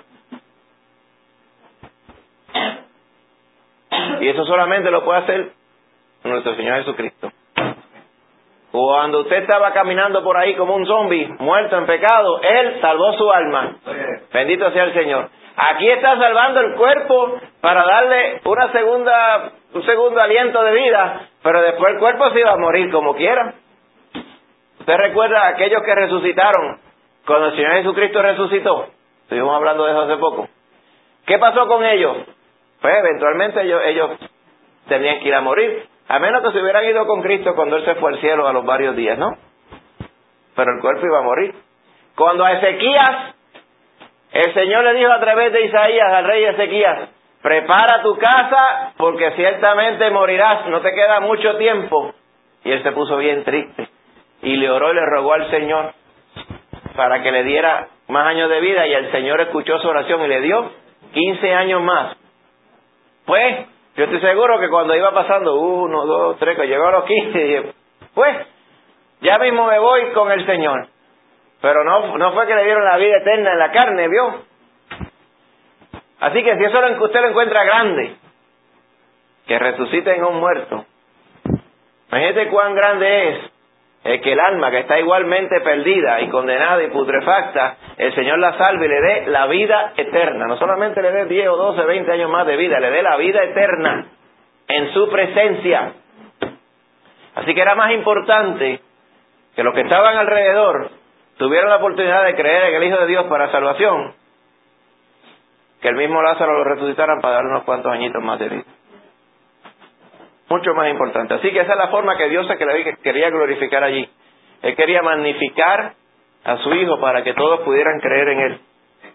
Y eso solamente lo puede hacer nuestro Señor Jesucristo. Cuando usted estaba caminando por ahí como un zombie, muerto en pecado, Él salvó su alma. Bendito sea el Señor. Aquí está salvando el cuerpo para darle una segunda, un segundo aliento de vida, pero después el cuerpo se iba a morir como quiera. ¿Usted recuerda a aquellos que resucitaron cuando el Señor Jesucristo resucitó? Estuvimos hablando de eso hace poco. ¿Qué pasó con ellos? Pues eventualmente ellos, ellos tenían que ir a morir, a menos que se hubieran ido con Cristo cuando Él se fue al cielo a los varios días, ¿no? Pero el cuerpo iba a morir. Cuando a Ezequías, el Señor le dijo a través de Isaías al rey Ezequías, prepara tu casa porque ciertamente morirás, no te queda mucho tiempo. Y él se puso bien triste y le oró y le rogó al Señor para que le diera más años de vida, y el Señor escuchó su oración y le dio quince años más. Pues, yo estoy seguro que cuando iba pasando uno, dos, tres, que llegó a los quince, dije, pues, ya mismo me voy con el Señor. Pero no, no fue que le dieron la vida eterna en la carne, ¿vio? Así que si eso lo, usted lo encuentra grande, que resuciten a un muerto, imagínate cuán grande es el que el alma que está igualmente perdida y condenada y putrefacta, el Señor la salve y le dé la vida eterna. No solamente le dé diez o doce, veinte años más de vida, le dé la vida eterna en su presencia. Así que era más importante que los que estaban alrededor tuvieran la oportunidad de creer en el Hijo de Dios para salvación, que el mismo Lázaro lo resucitaran para darle unos cuantos añitos más de vida. Mucho más importante. Así que esa es la forma que Dios quería glorificar allí. Él quería magnificar a su Hijo para que todos pudieran creer en Él.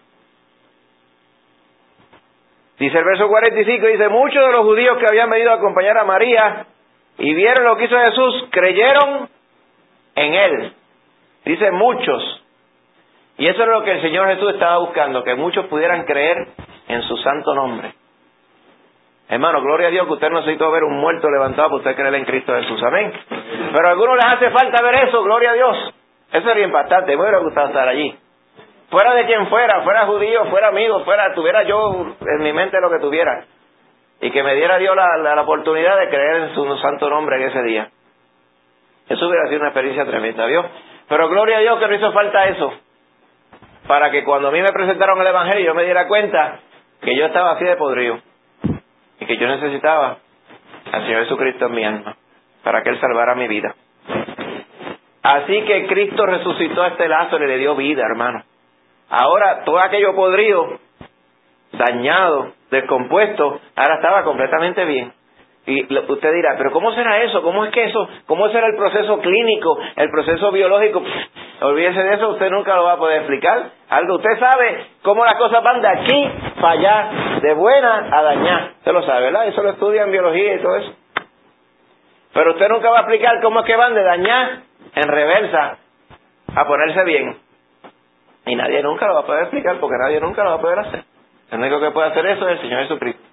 Dice el verso cuarenta y cinco, dice, muchos de los judíos que habían venido a acompañar a María y vieron lo que hizo Jesús, creyeron en Él. Dice muchos. Y eso es lo que el Señor Jesús estaba buscando, que muchos pudieran creer en su santo nombre. Hermano, gloria a Dios que usted no necesitó ver un muerto levantado para usted creer en Cristo Jesús. Amén. Pero a algunos les hace falta ver eso, gloria a Dios. Eso sería impactante, me hubiera gustado estar allí. Fuera de quien fuera, fuera judío, fuera amigo, fuera, tuviera yo en mi mente lo que tuviera. Y que me diera Dios la, la, la oportunidad de creer en su santo nombre en ese día. Eso hubiera sido una experiencia tremenda, ¿vio? Pero gloria a Dios que no hizo falta eso, para que cuando a mí me presentaron el Evangelio yo me diera cuenta que yo estaba así de podrido y que yo necesitaba al Señor Jesucristo en mi alma para que Él salvara mi vida. Así que Cristo resucitó a este Lázaro y le dio vida, hermano. Ahora todo aquello podrido, dañado, descompuesto, ahora estaba completamente bien. Y usted dirá, pero ¿cómo será eso? ¿Cómo es que eso? ¿Cómo será el proceso clínico, el proceso biológico? Pff, olvídese de eso, usted nunca lo va a poder explicar. Algo, usted sabe cómo las cosas van de aquí para allá, de buena a dañar. Usted lo sabe, ¿verdad? Eso lo estudia en biología y todo eso. Pero usted nunca va a explicar cómo es que van de dañar en reversa a ponerse bien. Y nadie nunca lo va a poder explicar porque nadie nunca lo va a poder hacer. El único que puede hacer eso es el Señor Jesucristo.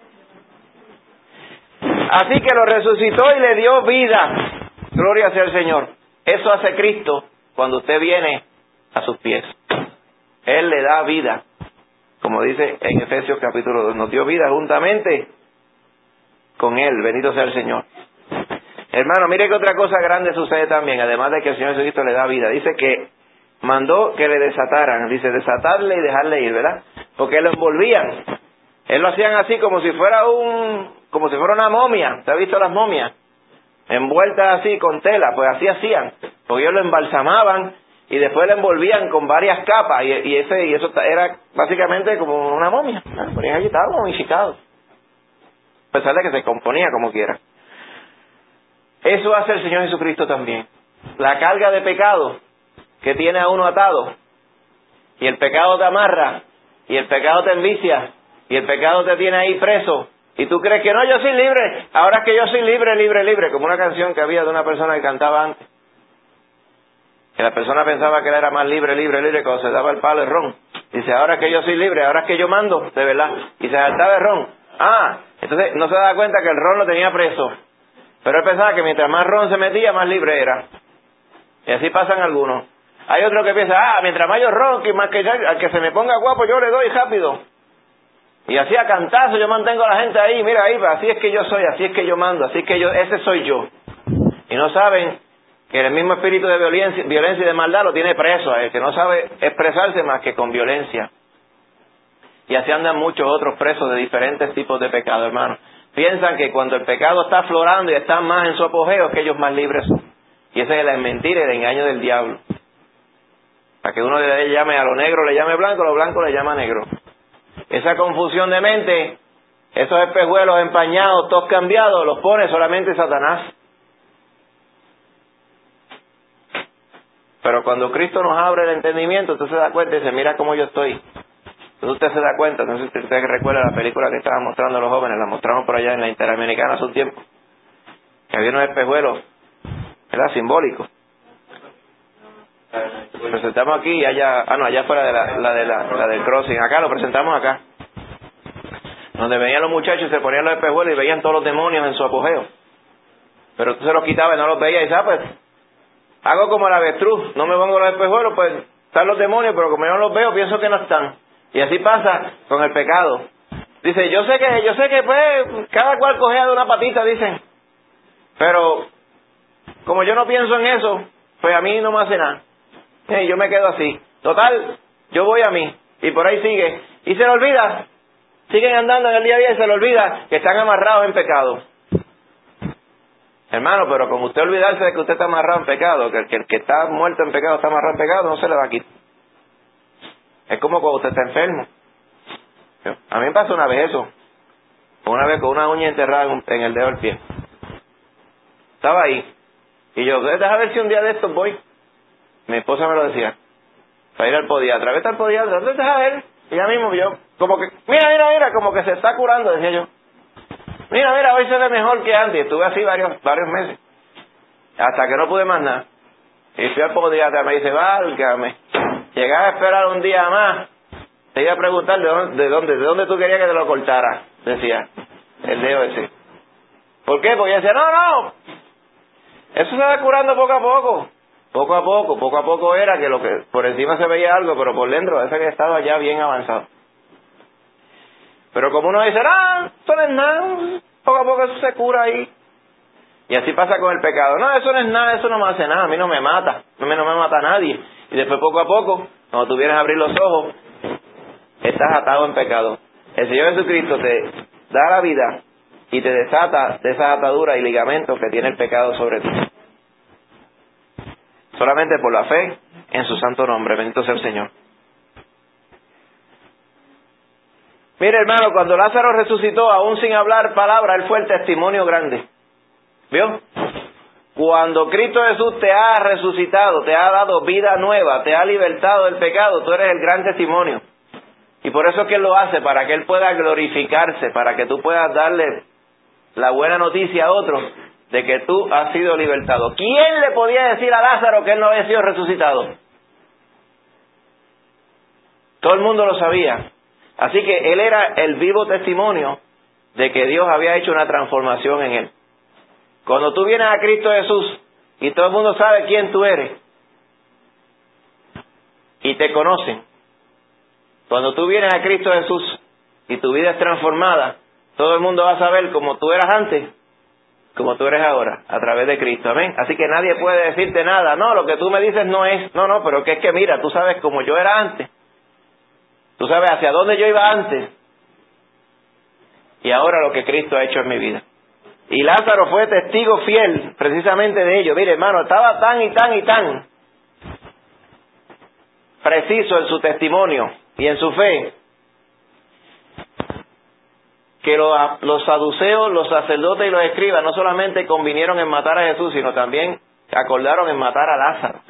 Así que lo resucitó y le dio vida. Gloria sea al Señor. Eso hace Cristo cuando usted viene a sus pies. Él le da vida. Como dice en Efesios capítulo dos, nos dio vida juntamente con Él. Bendito sea el Señor. Hermano, mire que otra cosa grande sucede también, además de que el Señor Jesucristo le da vida. Dice que mandó que le desataran. Dice desatarle y dejarle ir, ¿verdad? Porque lo envolvían. Él lo hacían así como si fuera un... como si fuera una momia. ¿Usted ha visto las momias? Envueltas así con tela, pues así hacían. Porque ellos lo embalsamaban y después lo envolvían con varias capas. Y, y ese y eso era básicamente como una momia. Lo ponían allí, estaba momificado. A pesar de que se componía como quiera. Eso hace el Señor Jesucristo también. La carga de pecado que tiene a uno atado. Y el pecado te amarra. Y el pecado te envicia. Y el pecado te tiene ahí preso. Y tú crees que no, yo soy libre. Ahora es que yo soy libre, libre, libre. Como una canción que había de una persona que cantaba antes. Que la persona pensaba que él era más libre, libre, libre cuando se daba el palo de ron. Dice, ahora es que yo soy libre, ahora es que yo mando, de verdad. Y se saltaba el ron. Ah, entonces no se daba cuenta que el ron lo tenía preso. Pero él pensaba que mientras más ron se metía, más libre era. Y así pasan algunos. Hay otro que piensa, ah, mientras más yo ron, que más que yo, al que se me ponga guapo yo le doy rápido. Y así a cantazo yo mantengo a la gente ahí, mira ahí, así es que yo soy, así es que yo mando, así es que yo, ese soy yo. Y no saben que el mismo espíritu de violencia, violencia y de maldad lo tiene preso a él, que no sabe expresarse más que con violencia. Y así andan muchos otros presos de diferentes tipos de pecado, hermano. Piensan que cuando el pecado está aflorando y están más en su apogeo, es que ellos más libres son. Y esa es la mentira y el engaño del diablo. Para que uno le llame a lo negro, le llame blanco, a lo blanco le llama negro. Esa confusión de mente, esos espejuelos empañados, todos cambiados, los pone solamente Satanás. Pero cuando Cristo nos abre el entendimiento, usted se da cuenta y dice, mira cómo yo estoy. Entonces usted se da cuenta, no sé si usted recuerda la película que estaban mostrando los jóvenes, la mostramos por allá en la Interamericana hace un tiempo, que había unos espejuelos, ¿verdad? Simbólicos. Lo presentamos aquí y allá, ah no, allá fuera de la, la de la, la del crossing, acá lo presentamos acá. Donde venían los muchachos y se ponían los espejuelos y veían todos los demonios en su apogeo. Pero tú se los quitabas y no los veías y sabes, pues, hago como el avestruz, no me pongo los espejuelos, pues están los demonios, pero como yo no los veo, pienso que no están. Y así pasa con el pecado. Dice, yo sé que, yo sé que pues, cada cual cogea de una patita, dicen. Pero, como yo no pienso en eso, pues a mí no me hace nada. Y yo me quedo así. Total, yo voy a mí. Y por ahí sigue. Y se le olvida. Siguen andando en el día a día y se le olvida que están amarrados en pecado. Hermano, pero como usted olvidarse de que usted está amarrado en pecado, que el que, el que está muerto en pecado está amarrado en pecado, no se le va a quitar. Es como cuando usted está enfermo. A mí me pasó una vez eso. Una vez con una uña enterrada en, un, en el dedo del pie. Estaba ahí. Y yo, deja ver si un día de estos voy. Mi esposa me lo decía. Para ir al podiatra. Vete al podiatra. Deja ver. Y ya mismo yo, como que, mira, mira, mira, como que se está curando, decía yo. Mira, mira, hoy se ve mejor que antes. Estuve así varios, varios meses. Hasta que no pude más nada. Y fui al podiatra. Me dice, válgame. Llegaba a esperar un día más. Te iba a preguntar de dónde, de dónde, de dónde tú querías que te lo cortara. Decía, el dedo ese. ¿Por qué? Porque ella decía, no, no. Eso se va curando poco a poco. Poco a poco, poco a poco era que lo que por encima se veía algo, pero por dentro ese que estaba ya bien avanzado. Pero como uno dice, ah, esto no es nada, poco a poco eso se cura ahí. Y así pasa con el pecado. No, eso no es nada, eso no me hace nada, a mí no me mata, a mí no me mata a nadie. Y después poco a poco, cuando tú vienes a abrir los ojos, estás atado en pecado. El Señor Jesucristo te da la vida y te desata de esas ataduras y ligamentos que tiene el pecado sobre ti. Solamente por la fe en su santo nombre. Bendito sea el Señor. Mire, hermano, cuando Lázaro resucitó, aún sin hablar palabra, él fue el testimonio grande. ¿Vio? Cuando Cristo Jesús te ha resucitado, te ha dado vida nueva, te ha libertado del pecado, tú eres el gran testimonio. Y por eso es que Él lo hace, para que Él pueda glorificarse, para que tú puedas darle la buena noticia a otros de que tú has sido libertado. ¿Quién le podía decir a Lázaro que él no había sido resucitado? Todo el mundo lo sabía. Así que él era el vivo testimonio de que Dios había hecho una transformación en él. Cuando tú vienes a Cristo Jesús y todo el mundo sabe quién tú eres y te conocen, cuando tú vienes a Cristo Jesús y tu vida es transformada, todo el mundo va a saber como tú eras antes, como tú eres ahora, a través de Cristo. Amén. Así que nadie puede decirte nada. No, lo que tú me dices no es. No, no, pero que es que mira, tú sabes como yo era antes. Tú sabes hacia dónde yo iba antes. Y ahora lo que Cristo ha hecho en mi vida. Y Lázaro fue testigo fiel precisamente de ello. Mire, hermano, estaba tan y tan y tan preciso en su testimonio y en su fe, que los, los saduceos, los sacerdotes y los escribas no solamente convinieron en matar a Jesús, sino también acordaron en matar a Lázaro.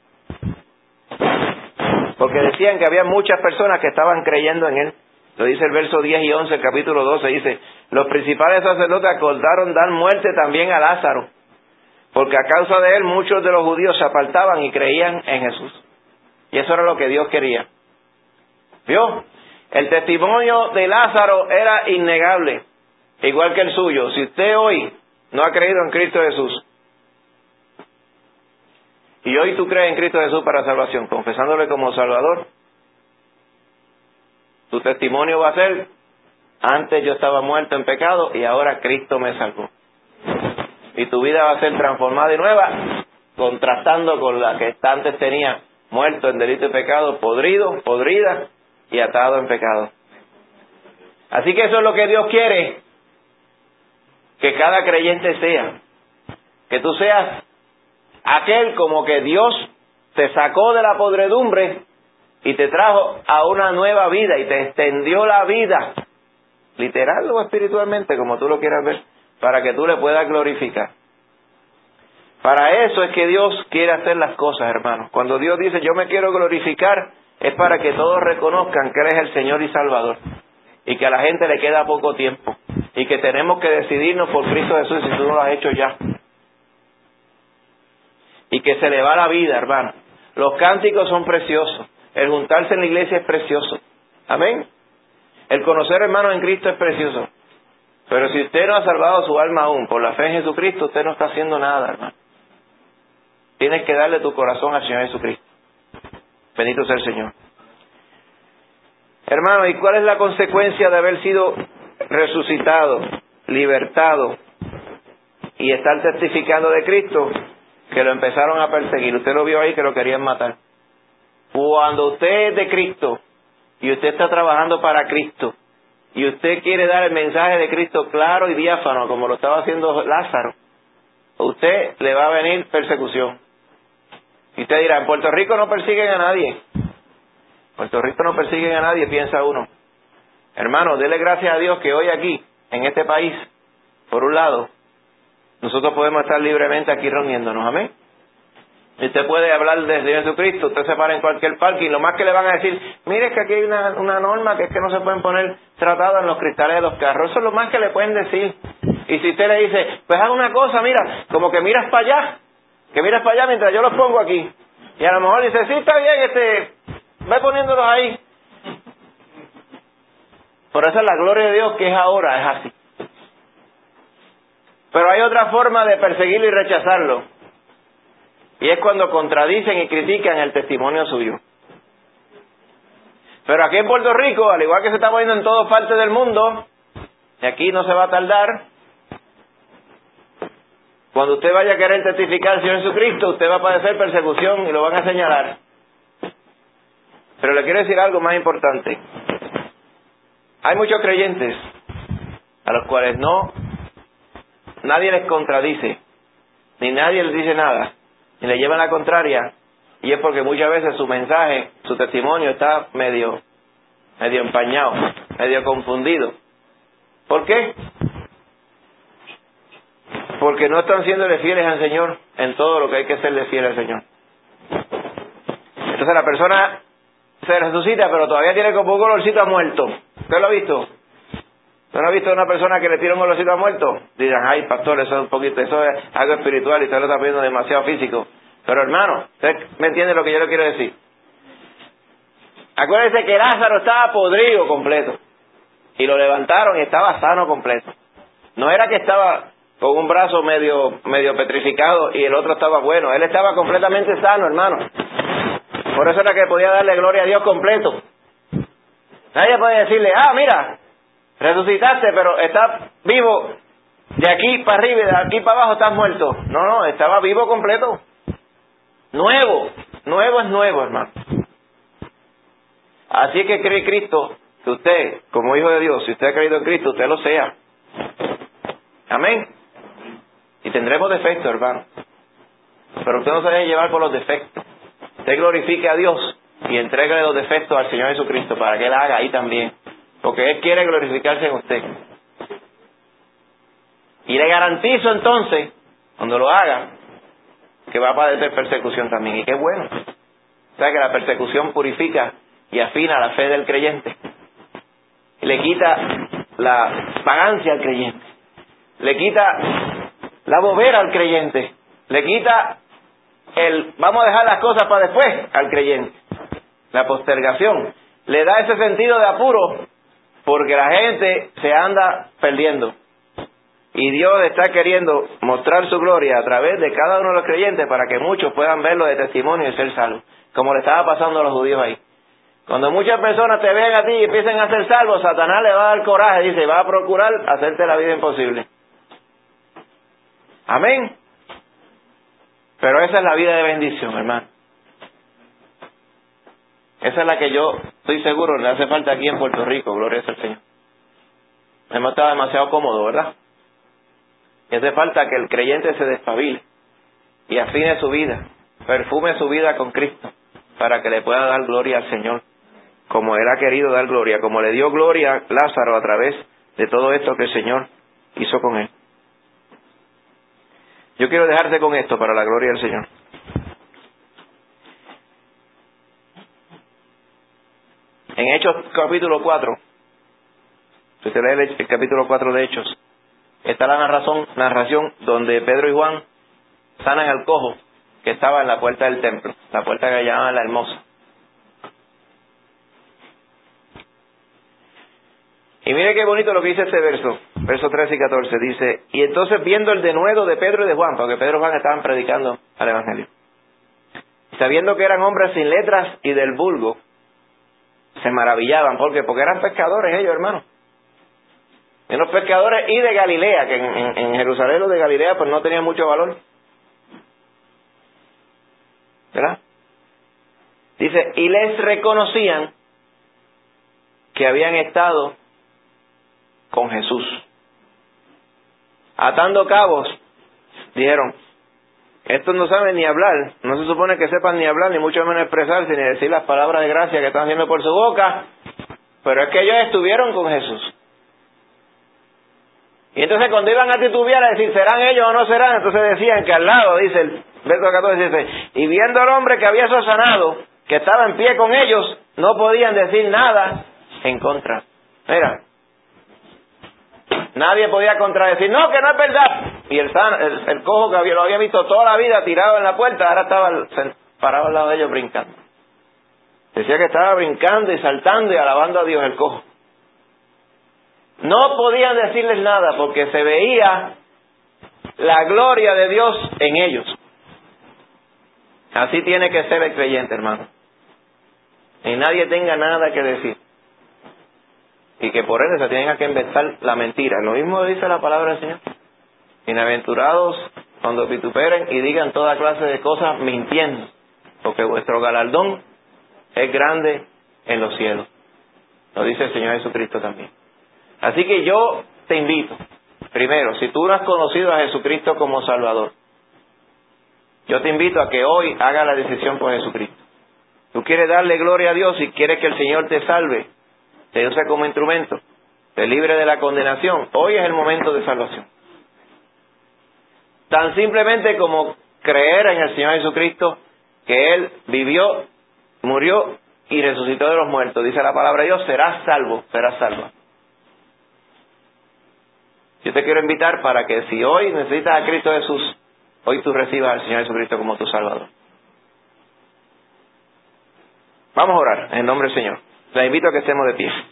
Porque decían que había muchas personas que estaban creyendo en él. Lo dice el verso diez y once, el capítulo doce, dice: los principales sacerdotes acordaron dar muerte también a Lázaro, porque a causa de él muchos de los judíos se apartaban y creían en Jesús. Y eso era lo que Dios quería. ¿Vio? El testimonio de Lázaro era innegable, igual que el suyo. Si usted hoy no ha creído en Cristo Jesús, y hoy tú crees en Cristo Jesús para salvación, confesándole como Salvador, tu testimonio va a ser: antes yo estaba muerto en pecado y ahora Cristo me salvó. Y tu vida va a ser transformada y nueva, contrastando con la que antes tenía, muerto en delito y pecado, podrido, podrida y atado en pecado. Así que eso es lo que Dios quiere que cada creyente sea. Que tú seas aquel como que Dios te sacó de la podredumbre y te trajo a una nueva vida y te extendió la vida, literal o espiritualmente, como tú lo quieras ver, para que tú le puedas glorificar. Para eso es que Dios quiere hacer las cosas, hermanos. Cuando Dios dice yo me quiero glorificar, es para que todos reconozcan que Él es el Señor y Salvador, y que a la gente le queda poco tiempo, y que tenemos que decidirnos por Cristo Jesús, si tú no lo has hecho ya, y que se le va la vida, hermano. Los cánticos son preciosos, el juntarse en la iglesia es precioso, amén. El conocer, hermanos, en Cristo es precioso, pero si usted no ha salvado su alma aún por la fe en Jesucristo, usted no está haciendo nada, hermano. Tienes que darle tu corazón al Señor Jesucristo. Bendito sea el Señor. Hermano, ¿y cuál es la consecuencia de haber sido resucitado, libertado y estar testificando de Cristo? Que lo empezaron a perseguir. Usted lo vio ahí, que lo querían matar. Cuando usted es de Cristo y usted está trabajando para Cristo y usted quiere dar el mensaje de Cristo claro y diáfano, como lo estaba haciendo Lázaro, a usted le va a venir persecución. Y usted dirá, en Puerto Rico no persiguen a nadie. Puerto Rico no persiguen a nadie, piensa uno. Hermano, dele gracias a Dios que hoy aquí, en este país, por un lado, nosotros podemos estar libremente aquí reuniéndonos, amén. Y usted puede hablar desde Jesucristo, usted se para en cualquier parque y lo más que le van a decir, mire que aquí hay una, una norma que es que no se pueden poner tratados en los cristales de los carros. Eso es lo más que le pueden decir. Y si usted le dice, pues haga una cosa, mira, como que miras para allá, que miras para allá mientras yo los pongo aquí. Y a lo mejor dice, sí, está bien, este, ve poniéndolos ahí. Por eso es la gloria de Dios que es ahora, es así. Pero hay otra forma de perseguirlo y rechazarlo. Y es cuando contradicen y critican el testimonio suyo. Pero aquí en Puerto Rico, al igual que se está poniendo en todas partes del mundo, y aquí no se va a tardar, Cuando usted vaya a querer testificar al Señor Jesucristo, usted va a padecer persecución y lo van a señalar. Pero le quiero decir algo más importante. Hay muchos creyentes a los cuales no, nadie les contradice, ni nadie les dice nada, ni le llevan la contraria, y es porque muchas veces su mensaje, su testimonio está medio, medio empañado, medio confundido. ¿Por qué? Porque no están siéndole fieles al Señor en todo lo que hay que serle fiel al Señor. Entonces la persona se resucita, pero todavía tiene como un olorcito a muerto. ¿Usted lo ha visto? ¿Usted no ha visto a una persona que le tira un olorcito a muerto? Dirán, ay, pastor, eso es un poquito, eso es algo espiritual y usted lo está pidiendo demasiado físico. Pero hermano, ¿usted me entiende lo que yo le quiero decir? Acuérdense que Lázaro estaba podrido completo. Y lo levantaron y estaba sano completo. No era que estaba con un brazo medio, medio petrificado y el otro estaba bueno. Él estaba completamente sano, hermano. Por eso era que podía darle gloria a Dios completo. Nadie puede decirle, ah, mira, resucitaste, pero estás vivo de aquí para arriba y de aquí para abajo estás muerto. No, no, estaba vivo completo. Nuevo, nuevo es nuevo, hermano. Así que cree Cristo, que usted, como hijo de Dios, si usted ha creído en Cristo, usted lo sea. Amén. Y tendremos defectos, hermano. Pero usted no se deje llevar por los defectos. Usted glorifique a Dios y entregue los defectos al Señor Jesucristo para que Él haga ahí también. Porque Él quiere glorificarse en usted. Y le garantizo entonces, cuando lo haga, que va a padecer persecución también. Y qué bueno. O sea que la persecución purifica y afina la fe del creyente. Y le quita la vagancia al creyente. Le quita la bobera al creyente. Le quita el vamos a dejar las cosas para después al creyente. La postergación. Le da ese sentido de apuro porque la gente se anda perdiendo. Y Dios está queriendo mostrar su gloria a través de cada uno de los creyentes para que muchos puedan verlo de testimonio y ser salvos. Como le estaba pasando a los judíos ahí. Cuando muchas personas te vean a ti y empiecen a ser salvos, Satanás le va a dar coraje, dice, va a procurar hacerte la vida imposible. Amén. Pero esa es la vida de bendición, hermano. Esa es la que yo estoy seguro le hace falta aquí en Puerto Rico, gloria al Señor. Hemos estado demasiado cómodos, ¿verdad? Y hace falta que el creyente se despabile y afine su vida, perfume su vida con Cristo, para que le pueda dar gloria al Señor, como Él ha querido dar gloria, como le dio gloria a Lázaro a través de todo esto que el Señor hizo con él. Yo quiero dejarte con esto para la gloria del Señor. En Hechos capítulo cuatro, si usted lee el, el capítulo cuatro de Hechos, está la narración, narración donde Pedro y Juan sanan al cojo que estaba en la puerta del templo, la puerta que llamaban la Hermosa. Y mire qué bonito lo que dice este verso, verso trece y catorce, dice, y entonces viendo el denuedo de Pedro y de Juan, porque Pedro y Juan estaban predicando al Evangelio, sabiendo que eran hombres sin letras y del vulgo, se maravillaban, ¿por qué? Porque eran pescadores ellos, hermanos. Y los pescadores y de Galilea, que en, en, en Jerusalén los de Galilea pues no tenían mucho valor. ¿Verdad? Dice, y les reconocían que habían estado con Jesús. Atando cabos, dijeron, estos no saben ni hablar, no se supone que sepan ni hablar, ni mucho menos expresarse, ni decir las palabras de gracia que están haciendo por su boca, pero es que ellos estuvieron con Jesús. Y entonces cuando iban a titubear a decir, ¿serán ellos o no serán? Entonces decían que al lado, dice el verso catorce, dice, y viendo al hombre que había sanado, que estaba en pie con ellos, no podían decir nada en contra. Mira, nadie podía contradecir, no, que no es verdad. Y el, el, el cojo que había, lo había visto toda la vida tirado en la puerta, ahora estaba parado al lado de ellos brincando. Decía que estaba brincando y saltando y alabando a Dios el cojo. No podían decirles nada porque se veía la gloria de Dios en ellos. Así tiene que ser el creyente, hermano. Y nadie tenga nada que decir. Y que por él se tenga que inventar la mentira. Lo mismo dice la palabra del Señor. Bienaventurados cuando vituperen y digan toda clase de cosas mintiendo, porque vuestro galardón es grande en los cielos. Lo dice el Señor Jesucristo también. Así que yo te invito, primero, si tú no has conocido a Jesucristo como Salvador, yo te invito a que hoy hagas la decisión por Jesucristo. Tú quieres darle gloria a Dios y quieres que el Señor te salve, te use como instrumento, te libre de la condenación. Hoy es el momento de salvación. Tan simplemente como creer en el Señor Jesucristo, que Él vivió, murió y resucitó de los muertos. Dice la palabra de Dios, serás salvo, serás salvo. Yo te quiero invitar para que si hoy necesitas a Cristo Jesús, hoy tú recibas al Señor Jesucristo como tu Salvador. Vamos a orar en el nombre del Señor. Les invito a que estemos de pie.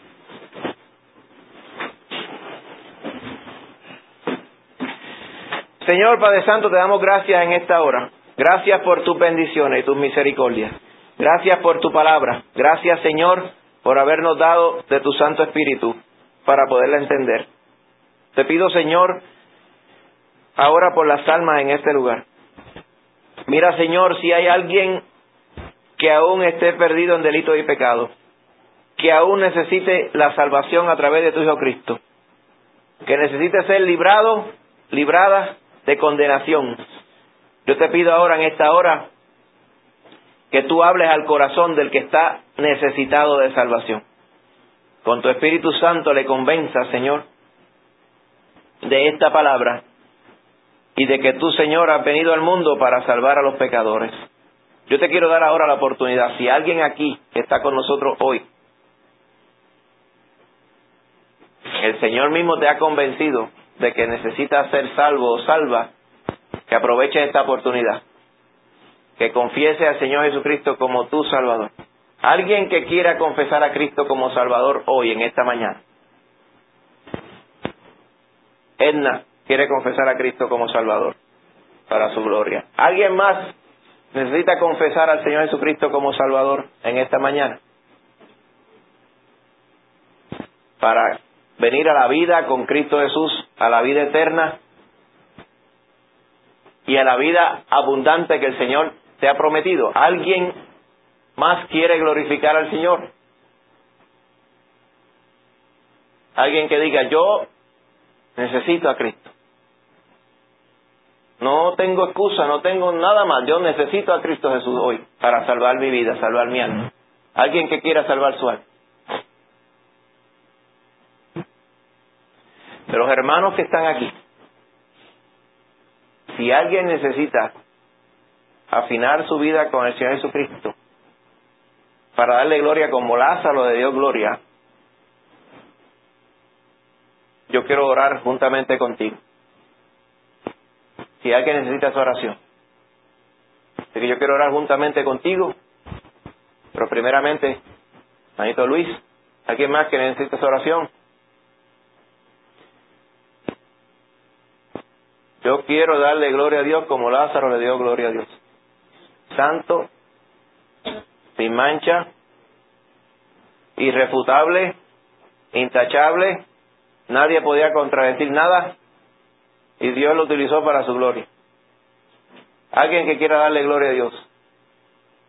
Señor Padre Santo, te damos gracias en esta hora. Gracias por tus bendiciones y tus misericordias. Gracias por tu palabra. Gracias, Señor, por habernos dado de tu Santo Espíritu para poderla entender. Te pido, Señor, ahora por las almas en este lugar. Mira, Señor, si hay alguien que aún esté perdido en delitos y pecados, que aún necesite la salvación a través de tu Hijo Cristo, que necesite ser librado, librada de condenación. Yo te pido ahora en esta hora que tú hables al corazón del que está necesitado de salvación. Con tu Espíritu Santo le convenza, Señor, de esta palabra y de que tú, Señor, has venido al mundo para salvar a los pecadores. Yo te quiero dar ahora la oportunidad. Si alguien aquí está con nosotros hoy, el Señor mismo te ha convencido de que necesitas ser salvo o salva, que aproveche esta oportunidad, que confiese al Señor Jesucristo como tu Salvador. Alguien que quiera confesar a Cristo como Salvador hoy, en esta mañana. Edna quiere confesar a Cristo como Salvador, para su gloria. ¿Alguien más necesita confesar al Señor Jesucristo como Salvador en esta mañana? Para venir a la vida con Cristo Jesús, a la vida eterna y a la vida abundante que el Señor te ha prometido. ¿Alguien más quiere glorificar al Señor? Alguien que diga, yo necesito a Cristo. No tengo excusa, no tengo nada más. Yo necesito a Cristo Jesús hoy para salvar mi vida, salvar mi alma. Alguien que quiera salvar su alma. De los hermanos que están aquí, si alguien necesita afinar su vida con el Señor Jesucristo para darle gloria como Lázaro le dio gloria, yo quiero orar juntamente contigo. Si alguien necesita esa oración, así que yo quiero orar juntamente contigo, pero primeramente, manito Luis, ¿alguien más que necesita esa oración? Yo quiero darle gloria a Dios como Lázaro le dio gloria a Dios. Santo, sin mancha, irrefutable, intachable, nadie podía contradecir nada y Dios lo utilizó para su gloria. Alguien que quiera darle gloria a Dios.